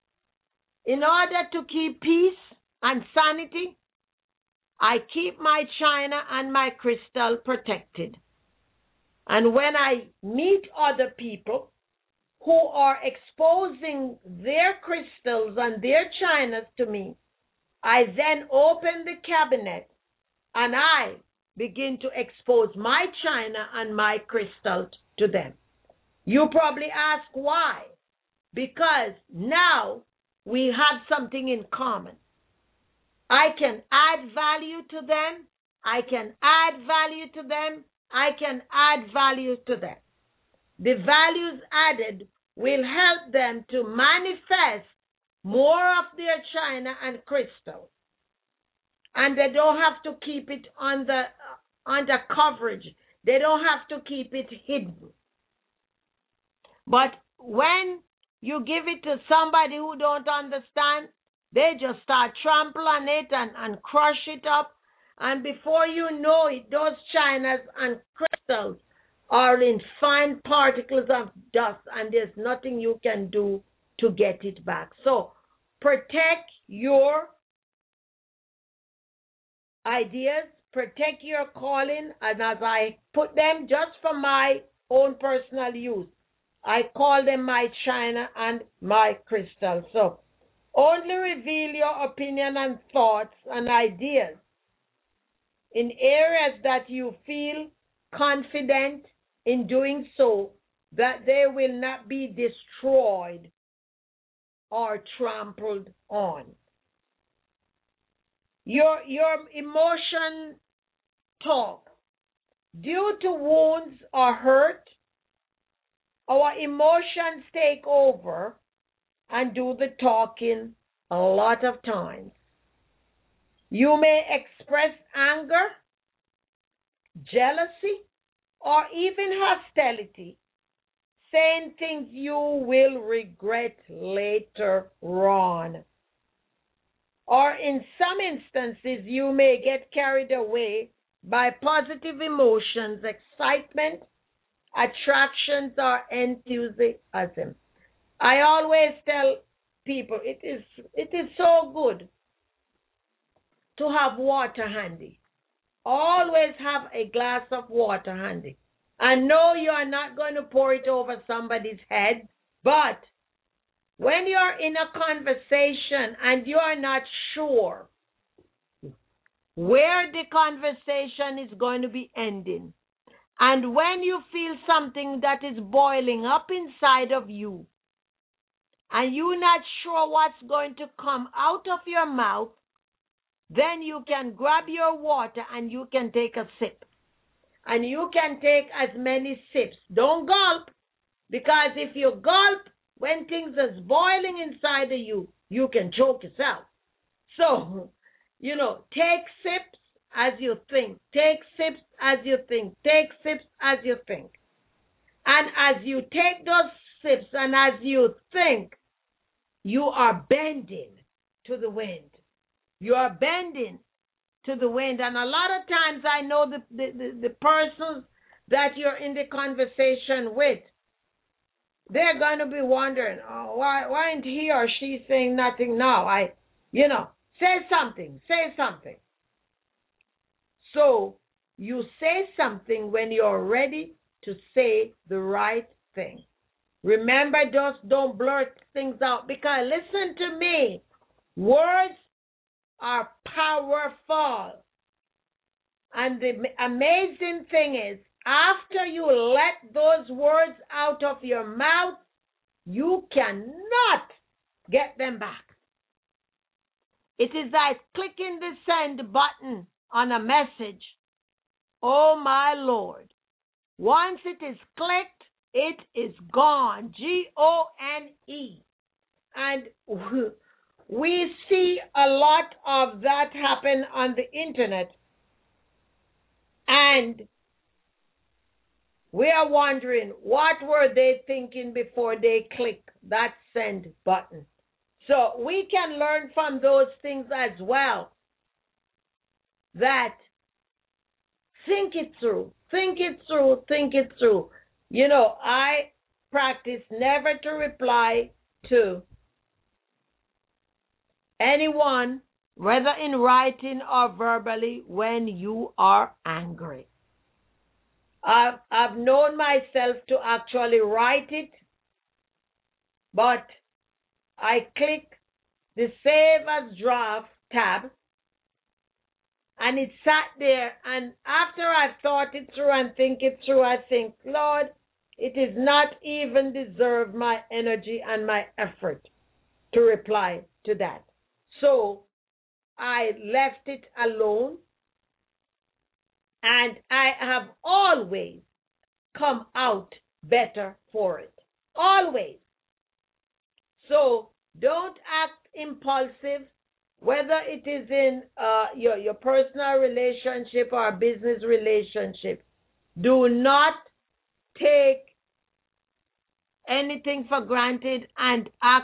in order to keep peace and sanity, I keep my china and my crystal protected. And when I meet other people who are exposing their crystals and their chinas to me, I then open the cabinet and I begin to expose my china and my crystal to them. You probably ask why. Because now we have something in common. I can add value to them. I can add value to them. I can add value to them. The values added will help them to manifest more of their china and crystal. And they don't have to keep it under, under coverage. They don't have to keep it hidden. But when you give it to somebody who don't understand, they just start trampling on it and, and crush it up. And before you know it, those chinas and crystals are in fine particles of dust, and there's nothing you can do to get it back. So protect your ideas, protect your calling, and as I put them just for my own personal use, I call them my china and my crystal. So only reveal your opinion and thoughts and ideas in areas that you feel confident in doing so, that they will not be destroyed or trampled on. Your, your emotion talk. Due to wounds or hurt, our emotions take over and do the talking a lot of times. You may express anger, jealousy, or even hostility, saying things you will regret later on. Or in some instances, you may get carried away by positive emotions, excitement, attractions, or enthusiasm. I always tell people it is it is so good to have water handy. Always have a glass of water handy. I know you are not going to pour it over somebody's head, but when you're in a conversation and you are not sure where the conversation is going to be ending, and when you feel something that is boiling up inside of you, and you're not sure what's going to come out of your mouth, then you can grab your water and you can take a sip. And you can take as many sips. Don't gulp, because if you gulp when things is boiling inside of you, you can choke yourself. So, you know, take sips as you think. Take sips as you think. Take sips as you think. And as you take those sips and as you think, you are bending to the wind. You are bending to the wind. And a lot of times I know the, the, the, the persons that you're in the conversation with, they're going to be wondering, oh, why, why isn't he or she saying nothing now? I, you know, say something, say something. So you say something when you're ready to say the right thing. Remember, just don't blurt things out, because listen to me, words are powerful. And the amazing thing is, after you let those words out of your mouth, you cannot get them back. It is like clicking the send button on a message. Oh my Lord. Once it is clicked, it is gone. G O N E. And we see a lot of that happen on the internet. And we are wondering, what were they thinking before they click that send button? So we can learn from those things as well. That think it through, think it through, think it through. You know, I practice never to reply to anyone, whether in writing or verbally, when you are angry. I've, I've known myself to actually write it, but I click the Save as Draft tab, and it sat there, and after I've thought it through and think it through, I think, Lord, it is not even deserve my energy and my effort to reply to that. So I left it alone, and I have always come out better for it. Always. So don't act impulsive, whether it is in uh, your, your personal relationship or business relationship. Do not take anything for granted and act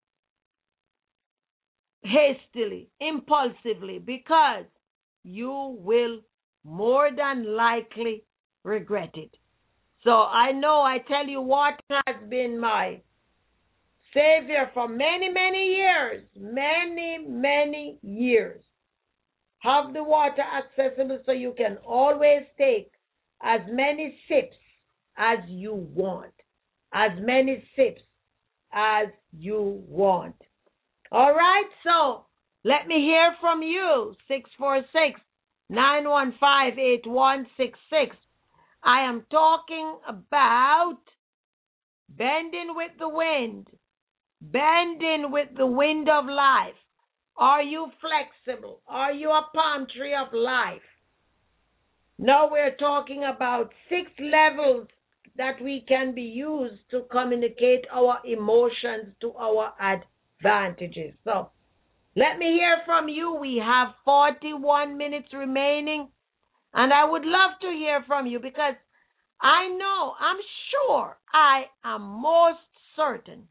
hastily, impulsively, because you will more than likely regret it. So I know, I tell you what has been my savior for many, many years, many, many years. Have the water accessible so you can always take as many sips as you want. As many sips as you want. All right, so let me hear from you. six four six, nine one five, eight one six six. I am talking about bending with the wind. Bending with the wind of life. Are you flexible? Are you a palm tree of life? Now we're talking about six levels that we can be used to communicate our emotions to our advantages. So let me hear from you. We have forty-one minutes remaining, and I would love to hear from you, because I know, I'm sure, I am most certain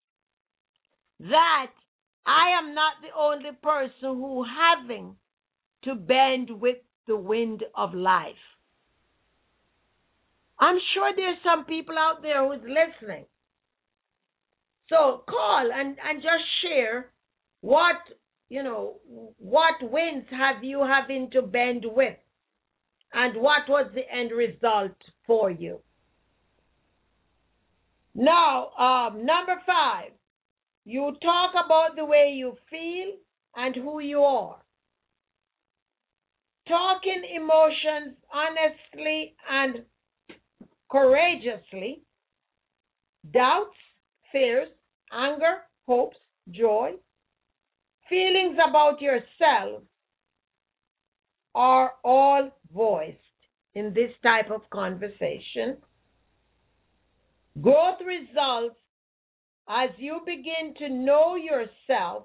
that I am not the only person who having to bend with the wind of life. I'm sure there's some people out there who's listening. So call and, and just share what, you know, what winds have you having to bend with, and what was the end result for you. Now, um, number five. You talk about the way you feel and who you are. Talking emotions honestly and courageously. Doubts, fears, anger, hopes, joy, feelings about yourself are all voiced in this type of conversation. Growth results as you begin to know yourself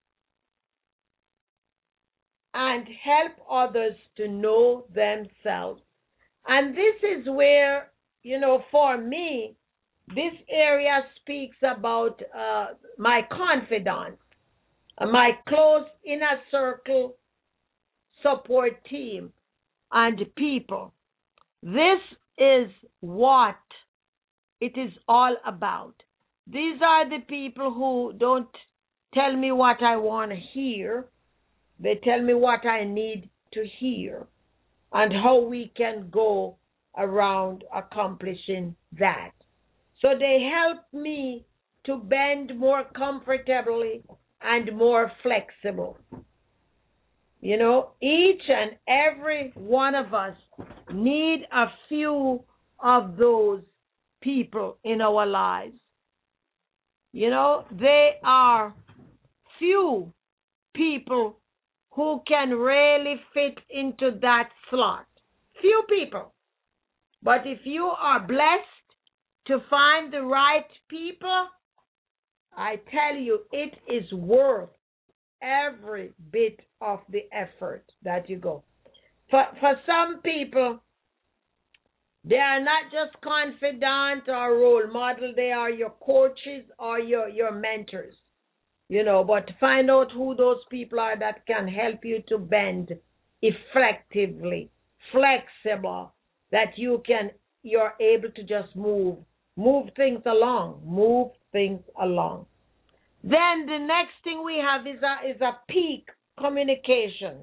and help others to know themselves. And this is where, you know, for me, this area speaks about uh, my confidants, uh, my close inner circle support team and people. This is what it is all about. These are the people who don't tell me what I want to hear. They tell me what I need to hear. and how we can go around accomplishing that. So they help me to bend more comfortably and more flexible. You know, each and every one of us need a few of those people in our lives. You know, they are few people who can really fit into that slot. Few people. But if you are blessed to find the right people, I tell you, it is worth every bit of the effort that you go. For, for some people, they are not just confidant or role model, they are your coaches or your, your mentors. You know, but find out who those people are that can help you to bend effectively, flexible, that you can, you're able to just move, move things along, move things along. Then the next thing we have is a, is a peak communication.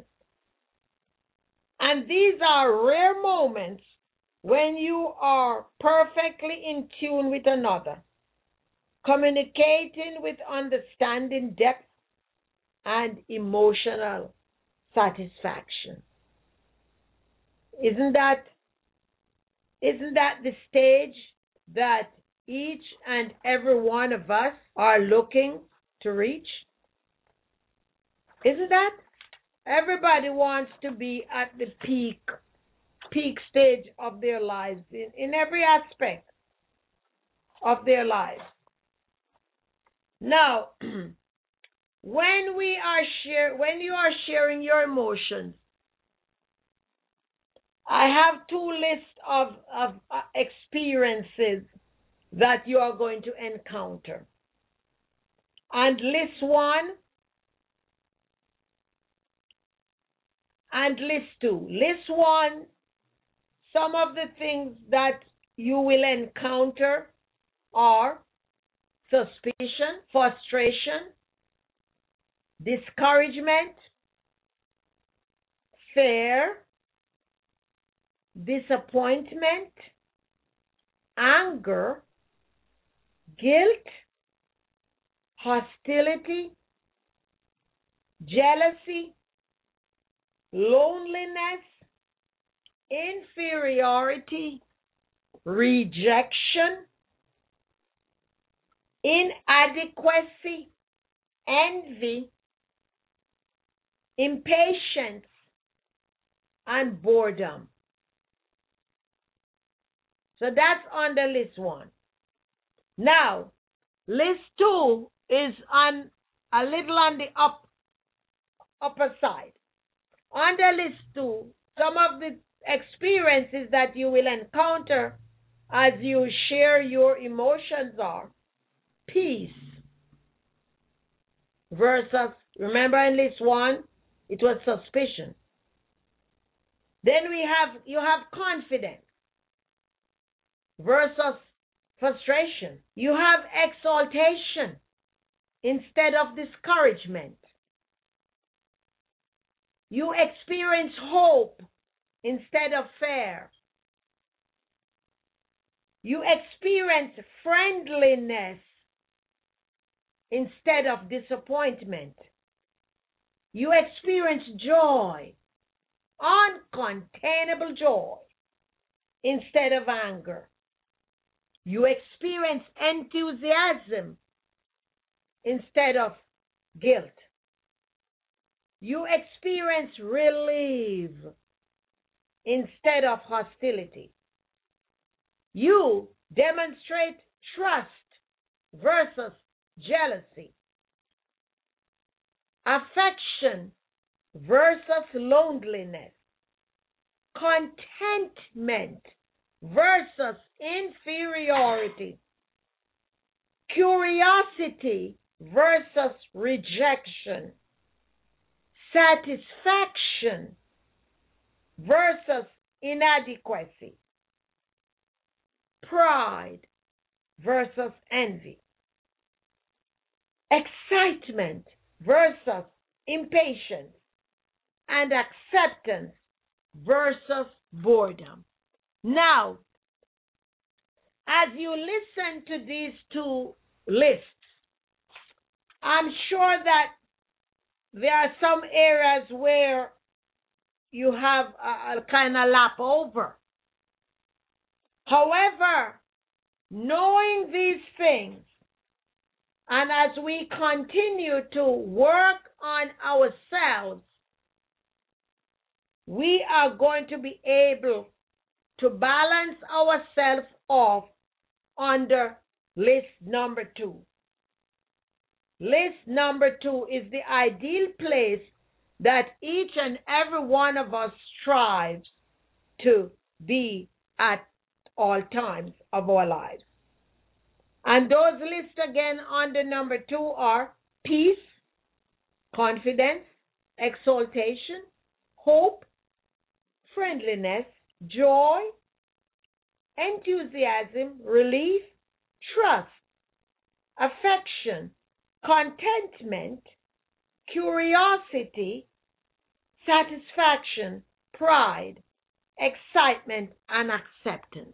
And these are rare moments when you are perfectly in tune with another, communicating with understanding, depth, and emotional satisfaction. Isn't that, isn't that the stage that each and every one of us are looking to reach? Isn't that? Everybody wants to be at the peak, peak stage of their lives in, in every aspect of their lives. Now, when we are share, when you are sharing your emotions, I have two lists of, of uh, experiences that you are going to encounter. And list one and list two. List one, some of the things that you will encounter are suspicion, frustration, discouragement, fear, disappointment, anger, guilt, hostility, jealousy, loneliness, inferiority, rejection, inadequacy, envy, impatience, and boredom. So that's on the list one. Now, list two is on a little on the up upper side. On the list two, some of the experiences that you will encounter as you share your emotions are peace versus, remember in list one, it was suspicion. Then we have, you have confidence versus frustration. You have exaltation instead of discouragement. You experience hope instead of fear. You experience friendliness instead of disappointment. You experience joy, uncontainable joy, instead of anger. You experience enthusiasm instead of guilt. You experience relief instead of hostility. You demonstrate trust versus jealousy. Affection versus loneliness. Contentment versus inferiority. Curiosity versus rejection. Satisfaction versus inadequacy. Pride versus envy. Excitement versus impatience. And acceptance versus boredom. Now, as you listen to these two lists, I'm sure that there are some areas where you have a, a kind of lap over. However, knowing these things, and as we continue to work on ourselves, we are going to be able to balance ourselves off under list number two. List number two is the ideal place that each and every one of us strives to be at all times of our lives. And those lists again under number two are peace, confidence, exaltation, hope, friendliness, joy, enthusiasm, relief, trust, affection, contentment, curiosity, satisfaction, pride, excitement, and acceptance.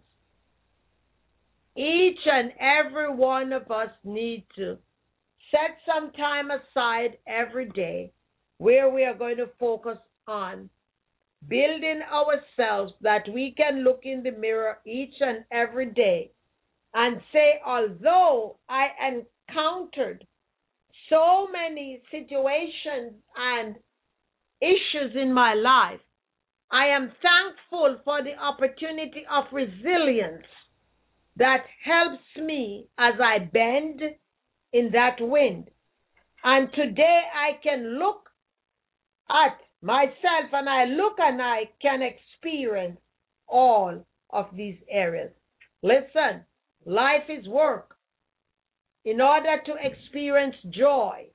Each and every one of us need to set some time aside every day where we are going to focus on building ourselves, that we can look in the mirror each and every day and say, although I encountered so many situations and issues in my life, I am thankful for the opportunity of resilience that helps me as I bend in that wind. And today I can look at myself and I look and I can experience all of these areas. Listen, life is work. In order to experience joy,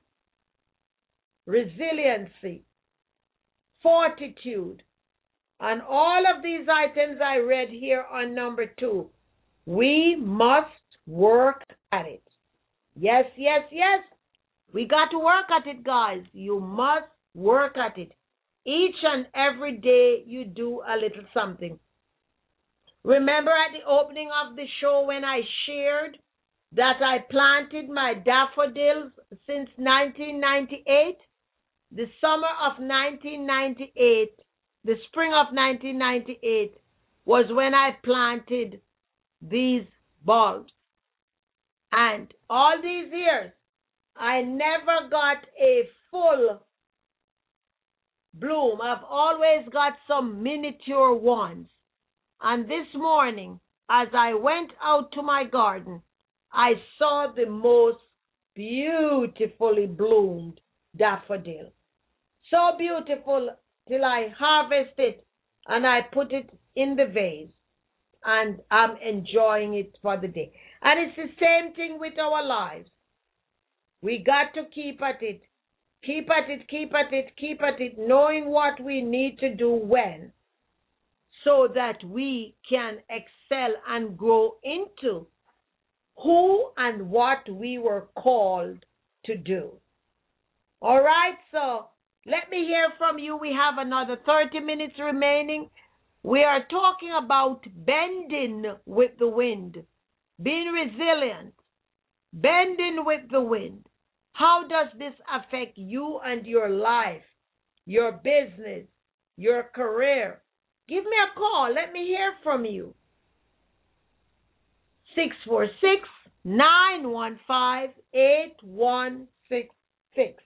resiliency, fortitude, and all of these items I read here on number two, we must work at it. Yes, yes, yes. We got to work at it, guys. You must work at it. Each and every day you do a little something. Remember at the opening of the show when I shared that I planted my daffodils since nineteen ninety-eight? The summer of nineteen ninety-eight, the spring of nineteen ninety-eight was when I planted these bulbs. And all these years, I never got a full bloom. I've always got some miniature ones. And this morning, as I went out to my garden, I saw the most beautifully bloomed daffodil. So beautiful till I harvest it and I put it in the vase. And I'm enjoying it for the day. And it's the same thing with our lives. We got to keep at it. Keep at it, keep at it, keep at it, knowing what we need to do when, so that we can excel and grow into who and what we were called to do. All right, so let me hear from you. We have another thirty minutes remaining. We are talking about bending with the wind, being resilient, bending with the wind. How does this affect you and your life, your business, your career? Give me a call. Let me hear from you. six four six, nine one five, eight one six six.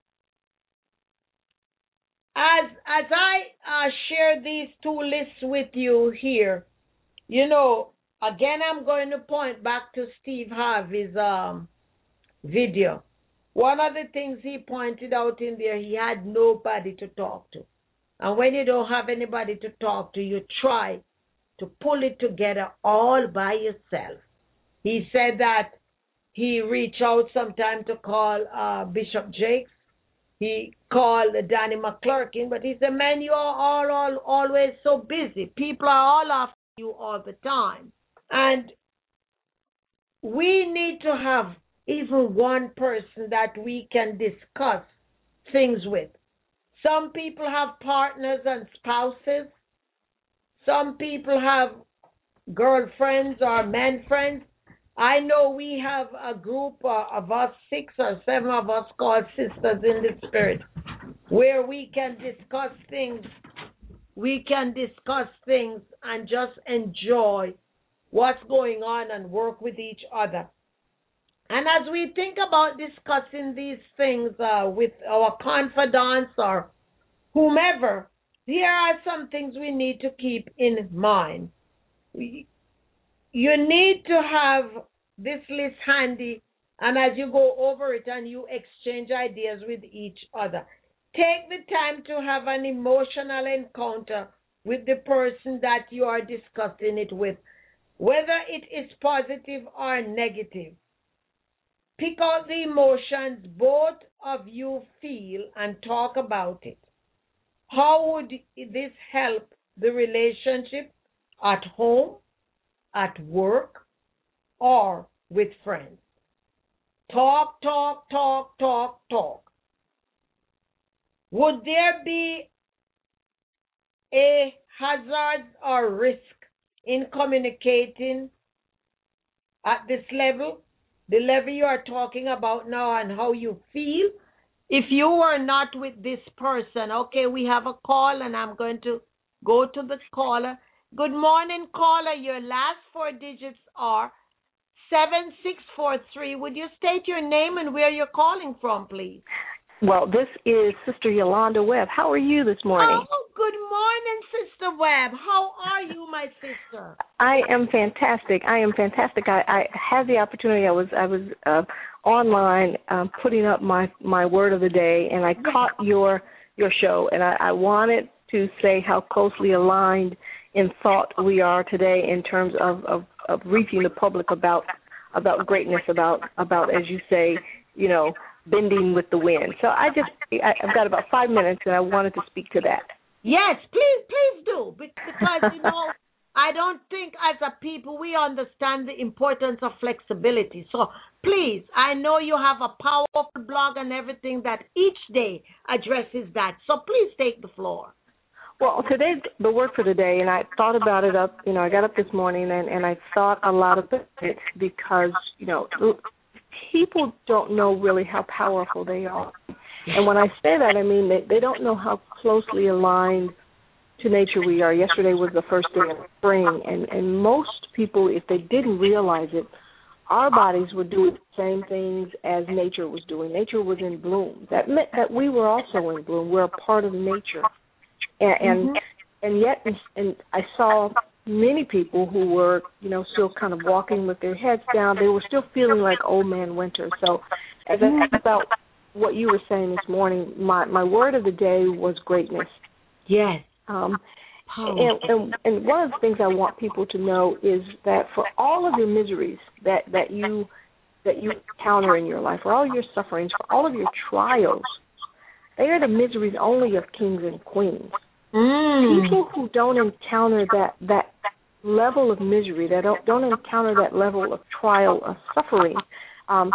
As, as I uh, share these two lists with you here, you know, again, I'm going to point back to Steve Harvey's um, video. One of the things he pointed out in there, he had nobody to talk to. And when you don't have anybody to talk to, you try to pull it together all by yourself. He said that he reached out sometime to call uh, Bishop Jakes. He called Danny McClurkin, but he said, man, you are all, all always so busy. People are all after you all the time. And we need to have even one person that we can discuss things with. Some people have partners and spouses. Some people have girlfriends or men friends. I know we have a group uh, of us, six or seven of us called Sisters in the Spirit, where we can discuss things. We can discuss things and just enjoy what's going on and work with each other. And as we think about discussing these things uh, with our confidants or whomever, here are some things we need to keep in mind. We, you need to have this list handy, and as you go over it and you exchange ideas with each other, take the time to have an emotional encounter with the person that you are discussing it with, whether it is positive or negative. Pick out the emotions both of you feel and talk about it. How would this help the relationship at home, at work, or with friends? Talk, talk, talk, talk, talk. Would there be a hazard or risk in communicating at this level, the level you are talking about now and how you feel? If you were not with this person, okay, we have a call and I'm going to go to the caller. Good morning, caller. Your last four digits are seven six four three. Would you state your name and where you're calling from, please? Well, this is Sister Yolanda Webb. How are you this morning? Oh, good morning, Sister Webb. How are you, my sister? I am fantastic. I am fantastic. I, I had the opportunity. I was I was uh, online um, putting up my, my word of the day, and I caught your your show, and I, I wanted to say how closely aligned in thought we are today in terms of, of, of reaching the public about about greatness, about about as you say, you know, bending with the wind. So I just, I, I've got about five minutes, and I wanted to speak to that. Yes, please, please do, because, you know, I don't think as a people we understand the importance of flexibility. So please, I know you have a powerful blog and everything that each day addresses that. So please take the floor. Well, today, the word for today, and I thought about it up, you know, I got up this morning and, and I thought a lot about it because, you know, people don't know really how powerful they are. And when I say that, I mean they, they don't know how closely aligned to nature we are. Yesterday was the first day of spring, and, and most people, if they didn't realize it, our bodies were doing the same things as nature was doing. Nature was in bloom. That meant that we were also in bloom. We're a part of nature. And and, mm-hmm. and yet, and I saw many people who were, you know, still kind of walking with their heads down. They were still feeling like old man winter. So as I think about what you were saying this morning, my, my word of the day was greatness. Yes. Um, and, and, and one of the things I want people to know is that for all of your miseries that, that you that you encounter in your life, for all your sufferings, for all of your trials, they are the miseries only of kings and queens. Mm. People who don't encounter that, that level of misery, that don't, don't encounter that level of trial, of suffering, um,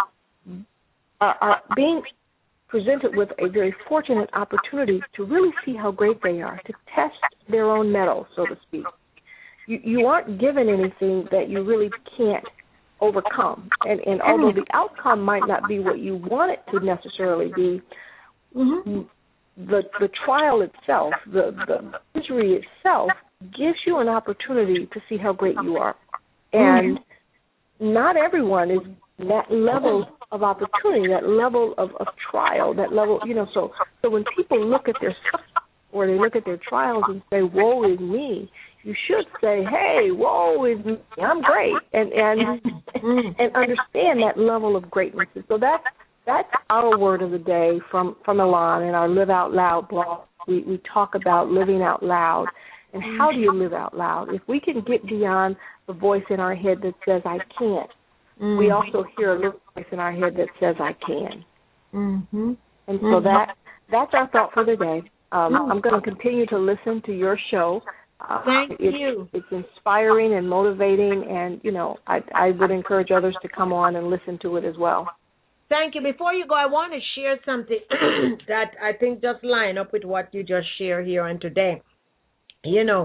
are, are being presented with a very fortunate opportunity to really see how great they are, to test their own mettle, so to speak. You, you aren't given anything that you really can't overcome. And, and although the outcome might not be what you want it to necessarily be, mm-hmm. the the trial itself, the, the misery itself, gives you an opportunity to see how great you are. And mm-hmm. not everyone is that level of opportunity, that level of, of trial, that level, you know, so so when people look at their suffering or they look at their trials and say, woe is me, you should say, hey, woe is me, I'm great, and and, and understand that level of greatness. And so that's, that's our word of the day from, from Elan in our Live Out Loud blog. We, we talk about living out loud. And how do you live out loud? If we can get beyond the voice in our head that says, I can't, mm-hmm. we also hear a little voice in our head that says, I can. Mm-hmm. And so mm-hmm. that that's our thought for the day. Um, mm-hmm. I'm going to continue to listen to your show. Uh, Thank it's, you. It's inspiring and motivating, and, you know, I, I would encourage others to come on and listen to it as well. Thank you. Before you go, I want to share something that I think just line up with what you just shared here on today. You know,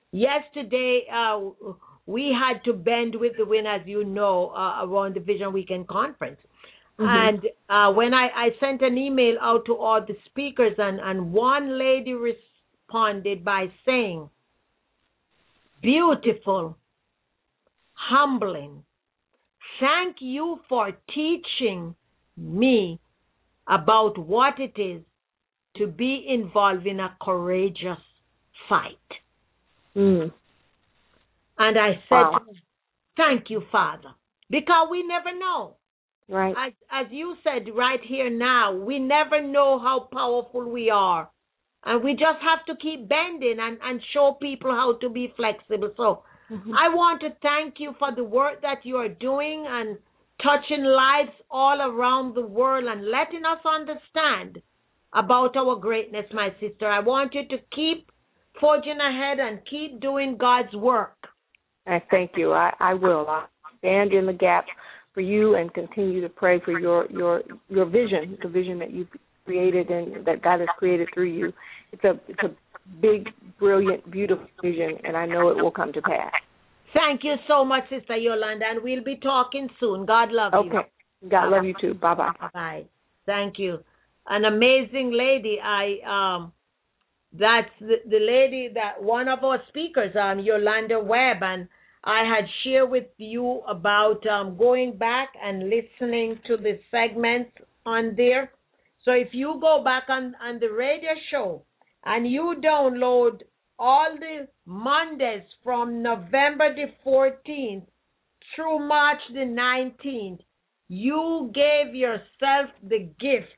yesterday uh, we had to bend with the wind, as you know, uh, around the Vision Weekend conference. Mm-hmm. And uh, when I, I sent an email out to all the speakers, and, and one lady responded by saying, beautiful, humbling. Thank you for teaching me about what it is to be involved in a courageous fight. Mm. And I said, wow. Thank you, Father, because we never know. Right. As, as you said right here now, we never know how powerful we are. And we just have to keep bending and, and show people how to be flexible. So mm-hmm. I want to thank you for the work that you are doing and touching lives all around the world and letting us understand about our greatness, my sister. I want you to keep forging ahead and keep doing God's work. I thank you. I, I will. I'll stand in the gap for you and continue to pray for your, your your vision, the vision that you've created and that God has created through you. It's a it's a big, brilliant, beautiful vision, and I know it will come to pass. Thank you so much, Sister Yolanda, and we'll be talking soon. God love okay. you. Okay. God love you too. Bye-bye. Bye-bye. Thank you. An amazing lady. I um, that's the, the lady that one of our speakers, um, Yolanda Webb, and I had shared with you about um, going back and listening to the segments on there. So if you go back on, on the radio show and you download all the Mondays from November the fourteenth through March the nineteenth, you gave yourself the gift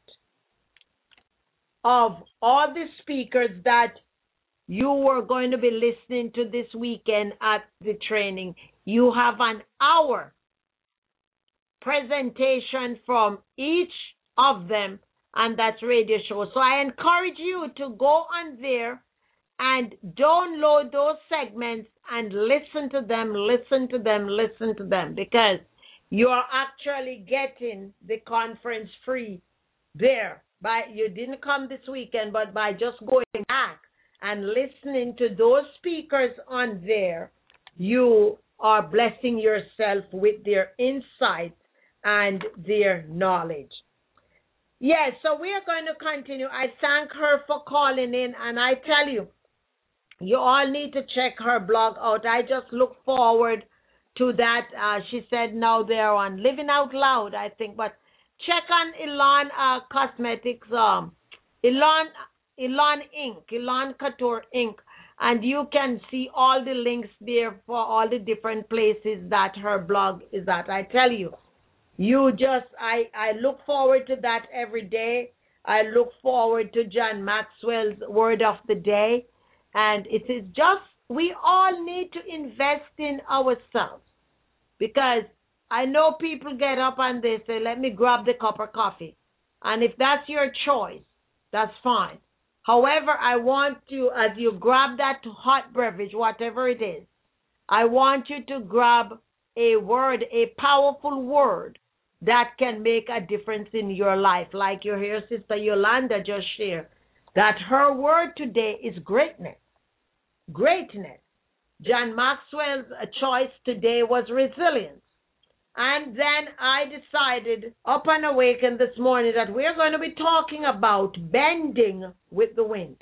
of all the speakers that you were going to be listening to this weekend at the training. You have an hour presentation from each of them on that radio show. So I encourage you to go on there and download those segments and listen to them, listen to them, listen to them, because you are actually getting the conference free there. By you didn't come this weekend, but by just going back and listening to those speakers on there, you are blessing yourself with their insights and their knowledge. Yes, so we are going to continue. I thank her for calling in, and I tell you, you all need to check her blog out. I just look forward to that. Uh, she said now they're on Living Out Loud, I think, but check on Elan uh, Cosmetics, um, Elan, Elan Incorporated, Elan Couture Incorporated, and you can see all the links there for all the different places that her blog is at. I tell you, you just, I, I look forward to that every day. I look forward to John Maxwell's Word of the Day, and it is just, we all need to invest in ourselves, because I know people get up and they say, let me grab the cup of coffee. And if that's your choice, that's fine. However, I want you, as you grab that hot beverage, whatever it is, I want you to grab a word, a powerful word that can make a difference in your life. Like you hear Sister Yolanda just share, that her word today is greatness. Greatness. John Maxwell's choice today was resilience. And then I decided, up and awakened this morning, that we're going to be talking about bending with the wind.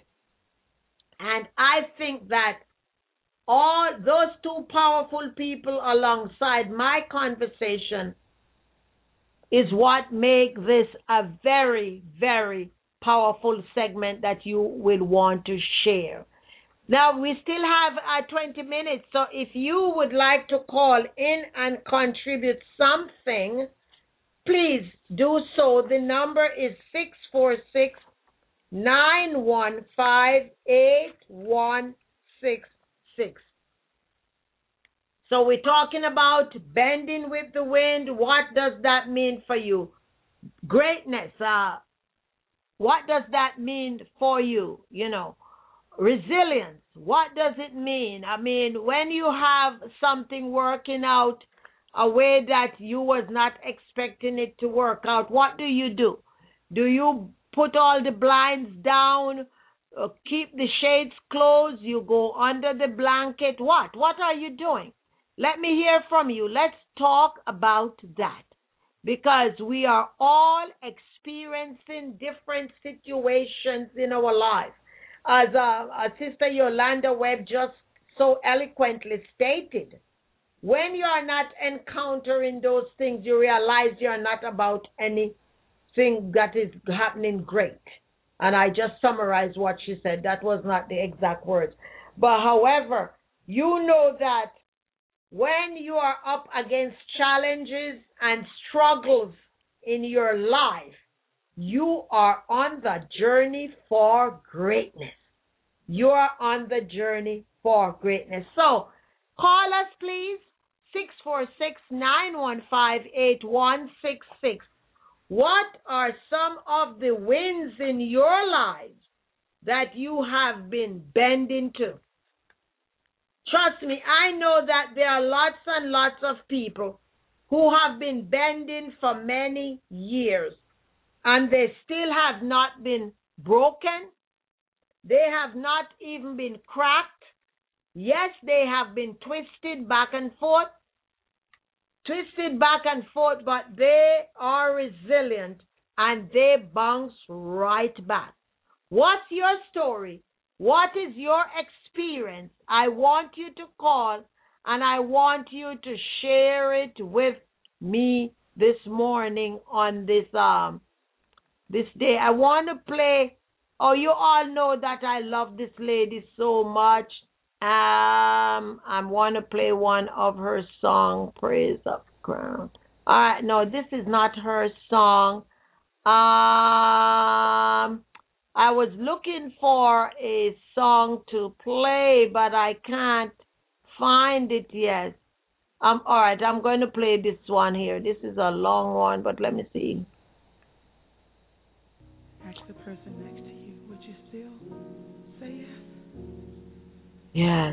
And I think that all those two powerful people alongside my conversation is what make this a very, very powerful segment that you will want to share. Now, we still have uh, twenty minutes, so if you would like to call in and contribute something, please do so. The number is six four six, nine one five, eight one six six. So we're talking about bending with the wind. What does that mean for you? Greatness. Uh, what does that mean for you? You know. Resilience, what does it mean? I mean, when you have something working out a way that you was not expecting it to work out, what do you do? Do you put all the blinds down? uh, keep the shades closed, you go under the blanket. What? What are you doing? Let me hear from you. Let's talk about that, because we are all experiencing different situations in our life. As uh, uh, Sister Yolanda Webb just so eloquently stated, when you are not encountering those things, you realize you are not about anything that is happening great. And I just summarized what she said. That was not the exact words. But however, you know that when you are up against challenges and struggles in your life, you are on the journey for greatness. You are on the journey for greatness. So call us, please, six four six, nine one five, eight one six six. What are some of the wins in your lives that you have been bending to? Trust me, I know that there are lots and lots of people who have been bending for many years, and they still have not been broken. They have not even been cracked. Yes, they have been twisted back and forth, twisted back and forth, but they are resilient and they bounce right back. What's your story? What is your experience? I want you to call and I want you to share it with me this morning on this um this day. I want to play. Oh, you all know that I love this lady so much. Um, I want to play one of her song, Praise Up Crown. All right, no, this is not her song. Um, I was looking for a song to play, but I can't find it yet. Um, all right, I'm going to play this one here. This is a long one, but let me see. Ask the person next to you, would you still say yes? Yes.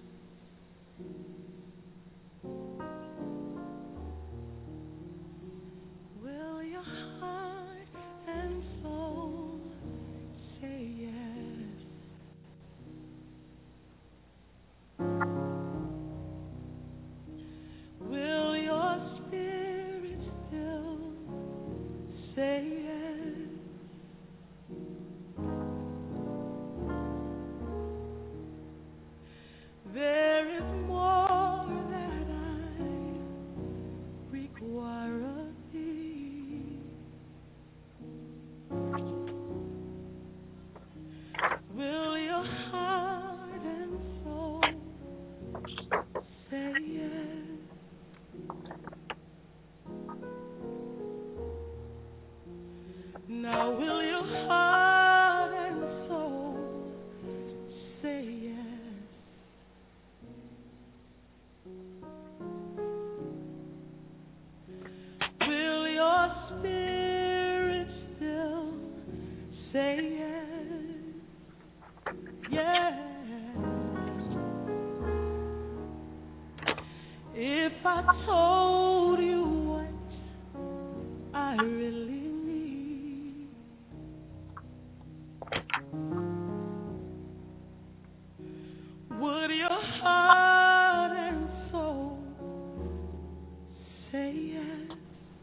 Will your heart and soul say yes? Will your spirit still say yes? There is more that I require of thee. Will your heart and soul say yes? Now will your heart and soul say yes? Will your spirit still say yes? Yes. If I told you what I really need, would your heart and soul say yes?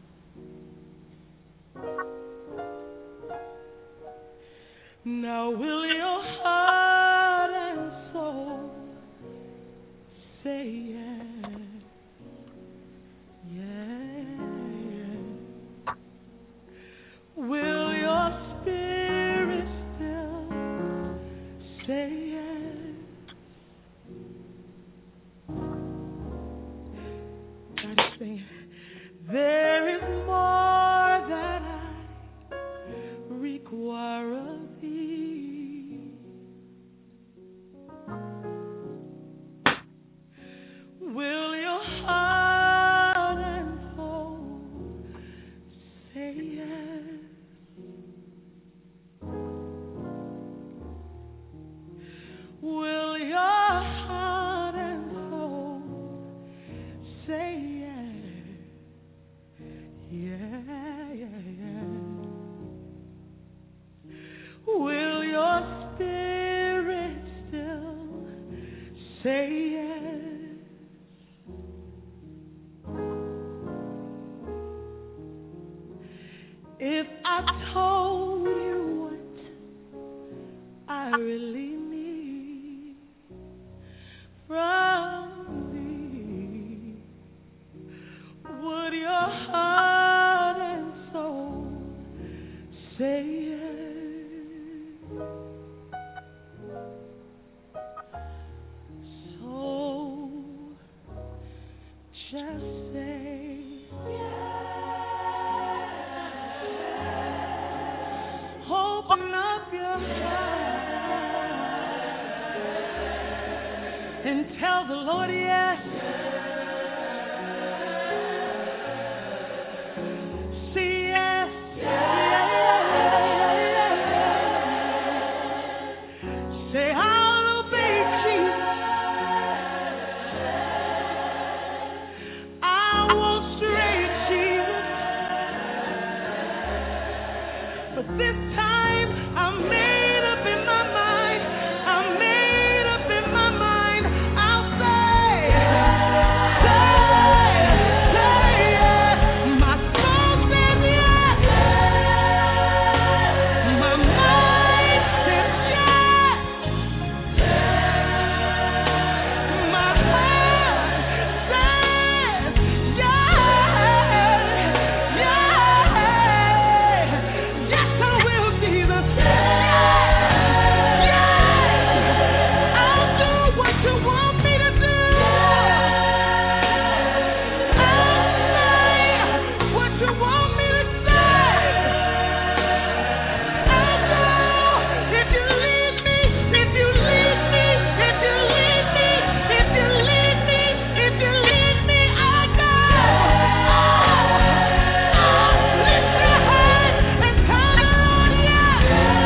Now will your heart and soul say yes? Yes. Will your spirit still say yes? God is saying, there is more that I require of thee. Will your heart and soul say yes? Will your heart and soul say yes? just say open up your heart and tell the Lord yes. Say yes. Say I'll obey Jesus. I won't stray, Jesus. But this time I'm made up in my mind. I'm made up in my mind. I'll say, say, say yes. My soul says yes. My mind says yes. My heart says yes. Yes. Yes, I will, Jesus. Yes. I'll do what you want me to do. I'll say what you want me to say. I'll go if you lead me, if you lead me, if you lead me, if you lead me, if you lead me, I'll go. Lift your hand and tell the Lord yes.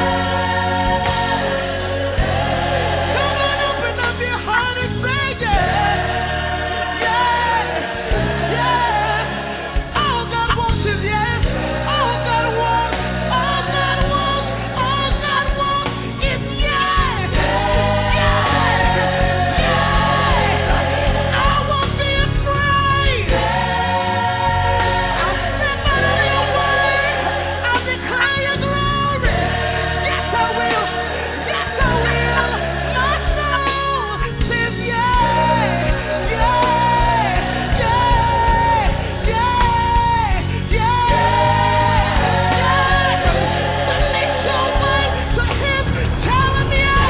Come on, open up your heart and say yes. Yes. Yes. All God wants is yes. All God wants, all God wants, all God wants is yes. Yes. Yes. I won't be afraid. I'll step out of your way. I'll declare your glory. Yes, I will. Yes, I will. My soul says yes. Yes. Yes. Yes. Yes. Submit your way to Him. Tell Him yes.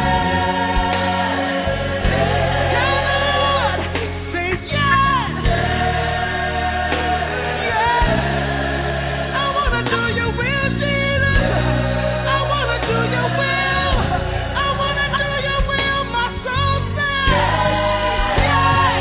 Tell the Lord. Say yes. Yes. I wanna do your will, Jesus. I wanna do your will. I wanna do your will. My soul says yes.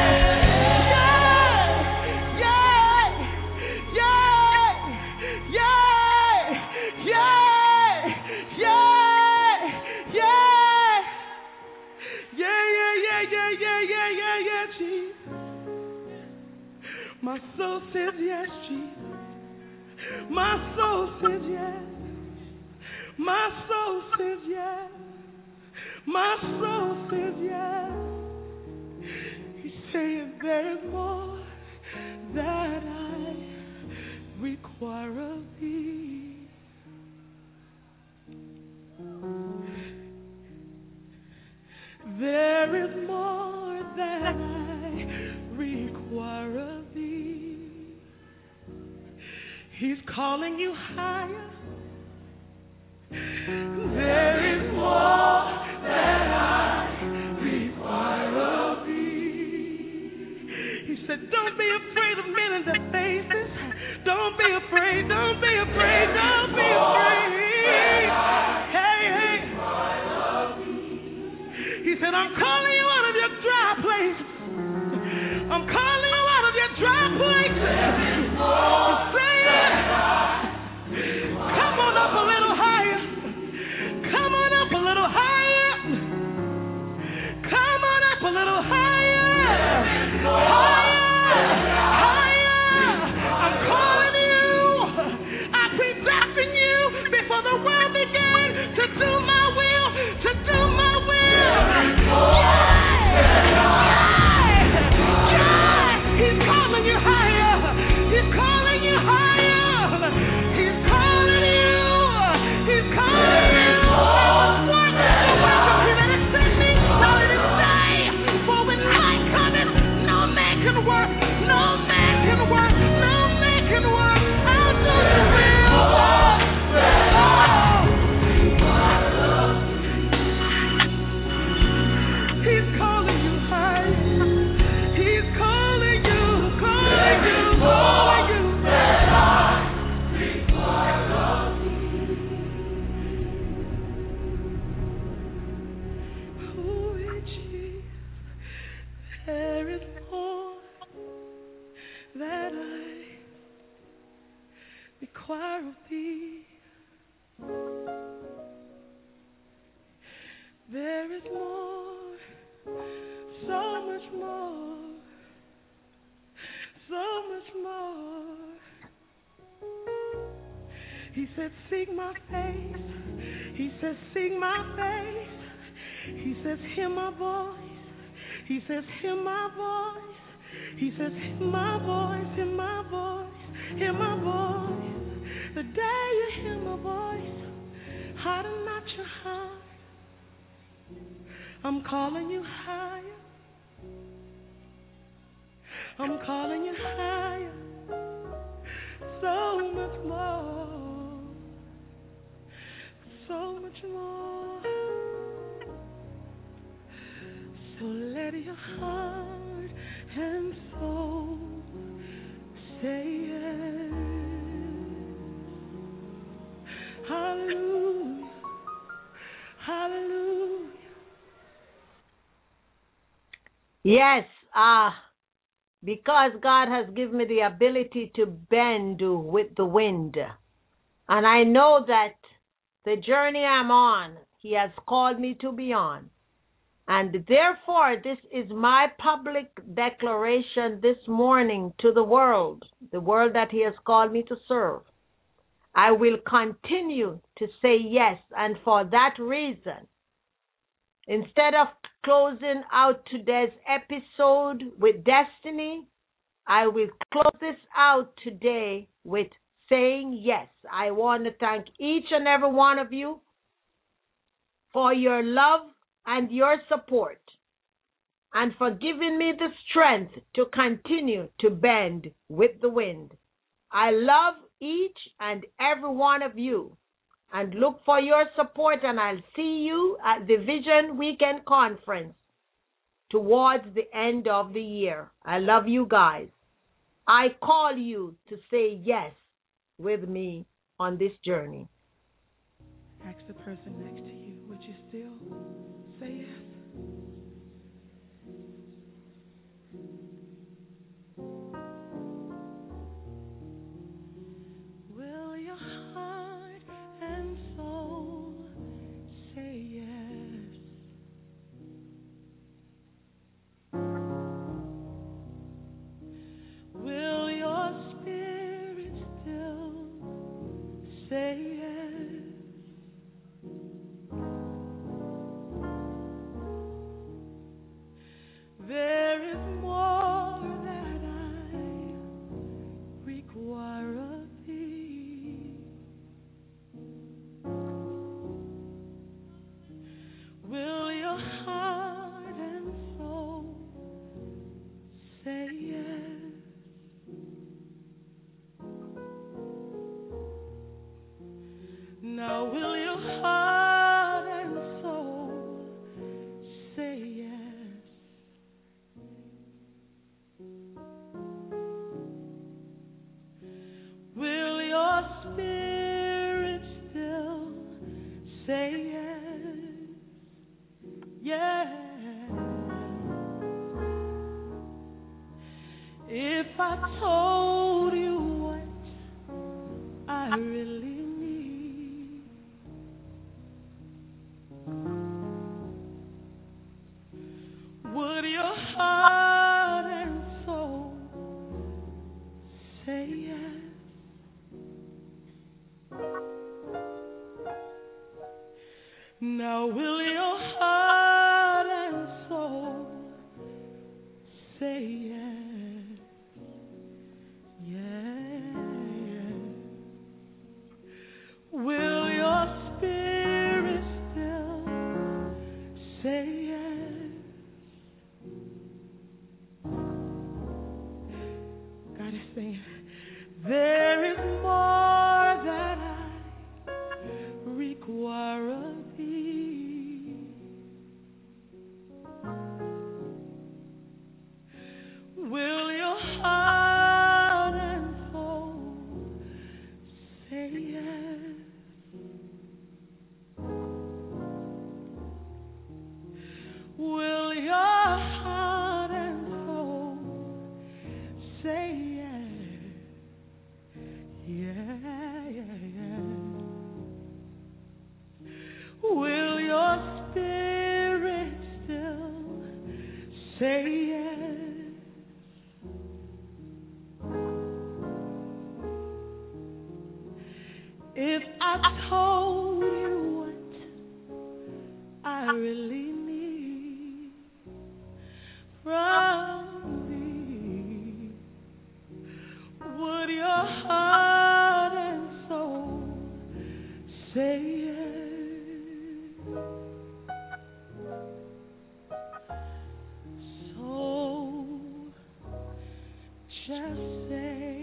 Yes. Yes. Yes. Yes. Yes. Yes. Yeah, yeah, yeah, yeah, yeah, yeah, yeah, yeah, Jesus. My soul says yes, Jesus. My soul says yes. My soul says yes. My soul says yes. He's saying there is more that I require of thee. There is more that I require of thee. He's calling you higher. There is more that I require of thee. He said, don't be afraid of men in the faces. Don't be afraid, don't be afraid, don't be afraid. Hey, hey. He said, I'm calling you out of your dry places. I'm calling you out of your dry places. I'm saying, come on up a little higher. Come on up a little higher. Come on up a little higher. Higher. Higher. I'm calling you. I predestined you before the world began to do my will, to do my will. Yeah. Yeah. Yeah. He's calling you higher. He's calling there is more that I require of thee. There is more, so much more, so much more. He said, seek my face. He says, seek my face. He says, hear my voice. He says, hear my voice. He says, hear my voice, hear my voice, hear my voice. The day you hear my voice, harden not your heart. I'm calling you higher. I'm calling you higher. So much more. So much more. So let your heart and soul say yes. Hallelujah. Hallelujah. Yes, uh, because God has given me the ability to bend with the wind. And I know that the journey I'm on, He has called me to be on. And therefore, this is my public declaration this morning to the world, the world that He has called me to serve. I will continue to say yes. And for that reason, instead of closing out today's episode with destiny, I will close this out today with saying yes. I want to thank each and every one of you for your love and your support, and for giving me the strength to continue to bend with the wind. I love each and every one of you and look for your support, and I'll see you at the Vision Weekend Conference towards the end of the year. I love you guys. I call you to say yes with me on this journey. Ask the person next to you, would you still say yes? Will your heart and soul say yes? Will your spirit still say yes? There is more that I require of thee. Will your heart and soul say yes? Now will your heart and soul say yes? Will your spirit still say yes? Yes. If I told you what I really need, would your heart and soul say yes? Now will your heart and soul say yes? Yes. Will your spirit still say yes? God is saying, there is more that I require of thee. Will your heart and soul say yes? Will your heart and soul just say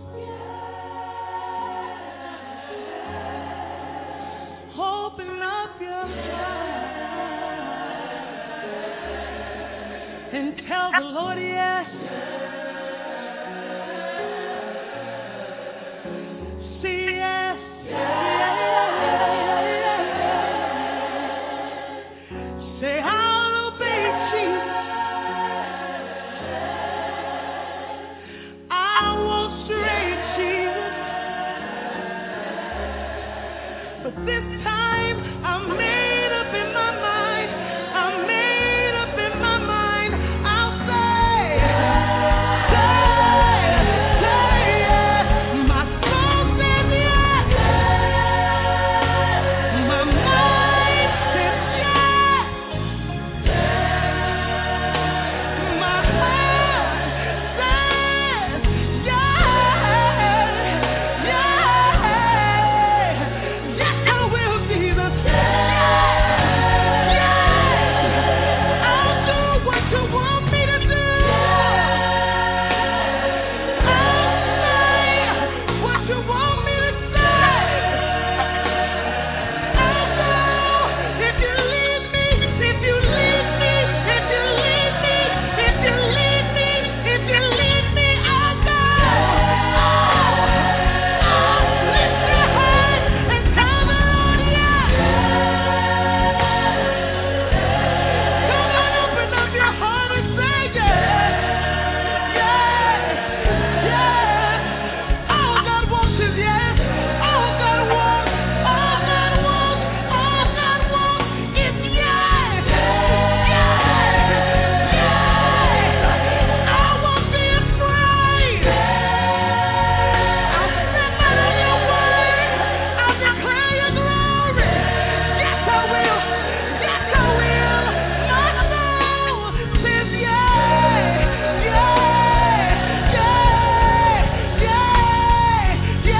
open up your heart and tell the Lord yes. Say yes. Say I'll obey Jesus. I won't stray, Jesus. But this time I'm made up in my mind. I'm made up in my mind. I'll say, say, say yes. My soul says yes. My mind says yes. My heart says yes. Yes. Yes, I will, Jesus. Yes. I'll do what you want me to do. I'll say what you want me to say. I'll go if you lead me, if you lead me, if you lead me, if you lead me, if you lead me, I'll go. Lift your heart and tell the Lord yes. Come on, open up your heart and say yes. Yes. Yes. All God wants is yes. All God wants, all God wants, all God wants is yes. Yes. Yes. I won't be afraid. I'll step out on your word. I'll declare your glory. Yes, I will. Yes, I will. My soul says yes. Yes. Yes. Yes.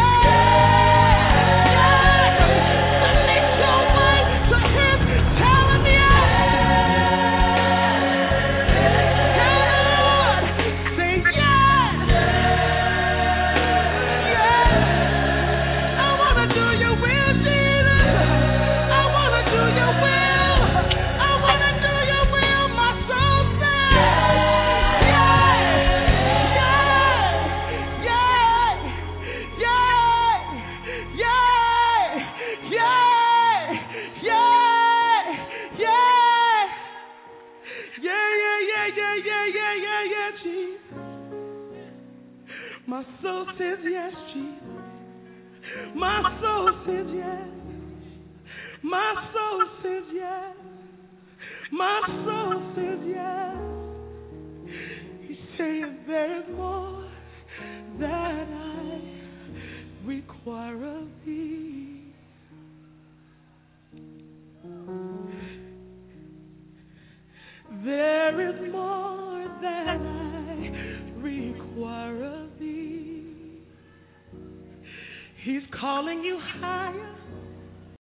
Yes. Submit your mind to Him. Tell Him yes. Tell the Lord. Say yes. Yes. I wanna do your will, Jesus. I wanna do your will. I wanna do your will. My soul says yes. Yes. Yes. Yes. Yes. Yes. Yes. Yeah, yeah, yeah, yeah, yeah, yeah, yeah, yeah, Jesus. My soul says yes, Jesus. My soul says yes. My soul says yes. My soul says yes. He's saying there is more that I require of thee. There is more that I require of thee. He's calling you higher.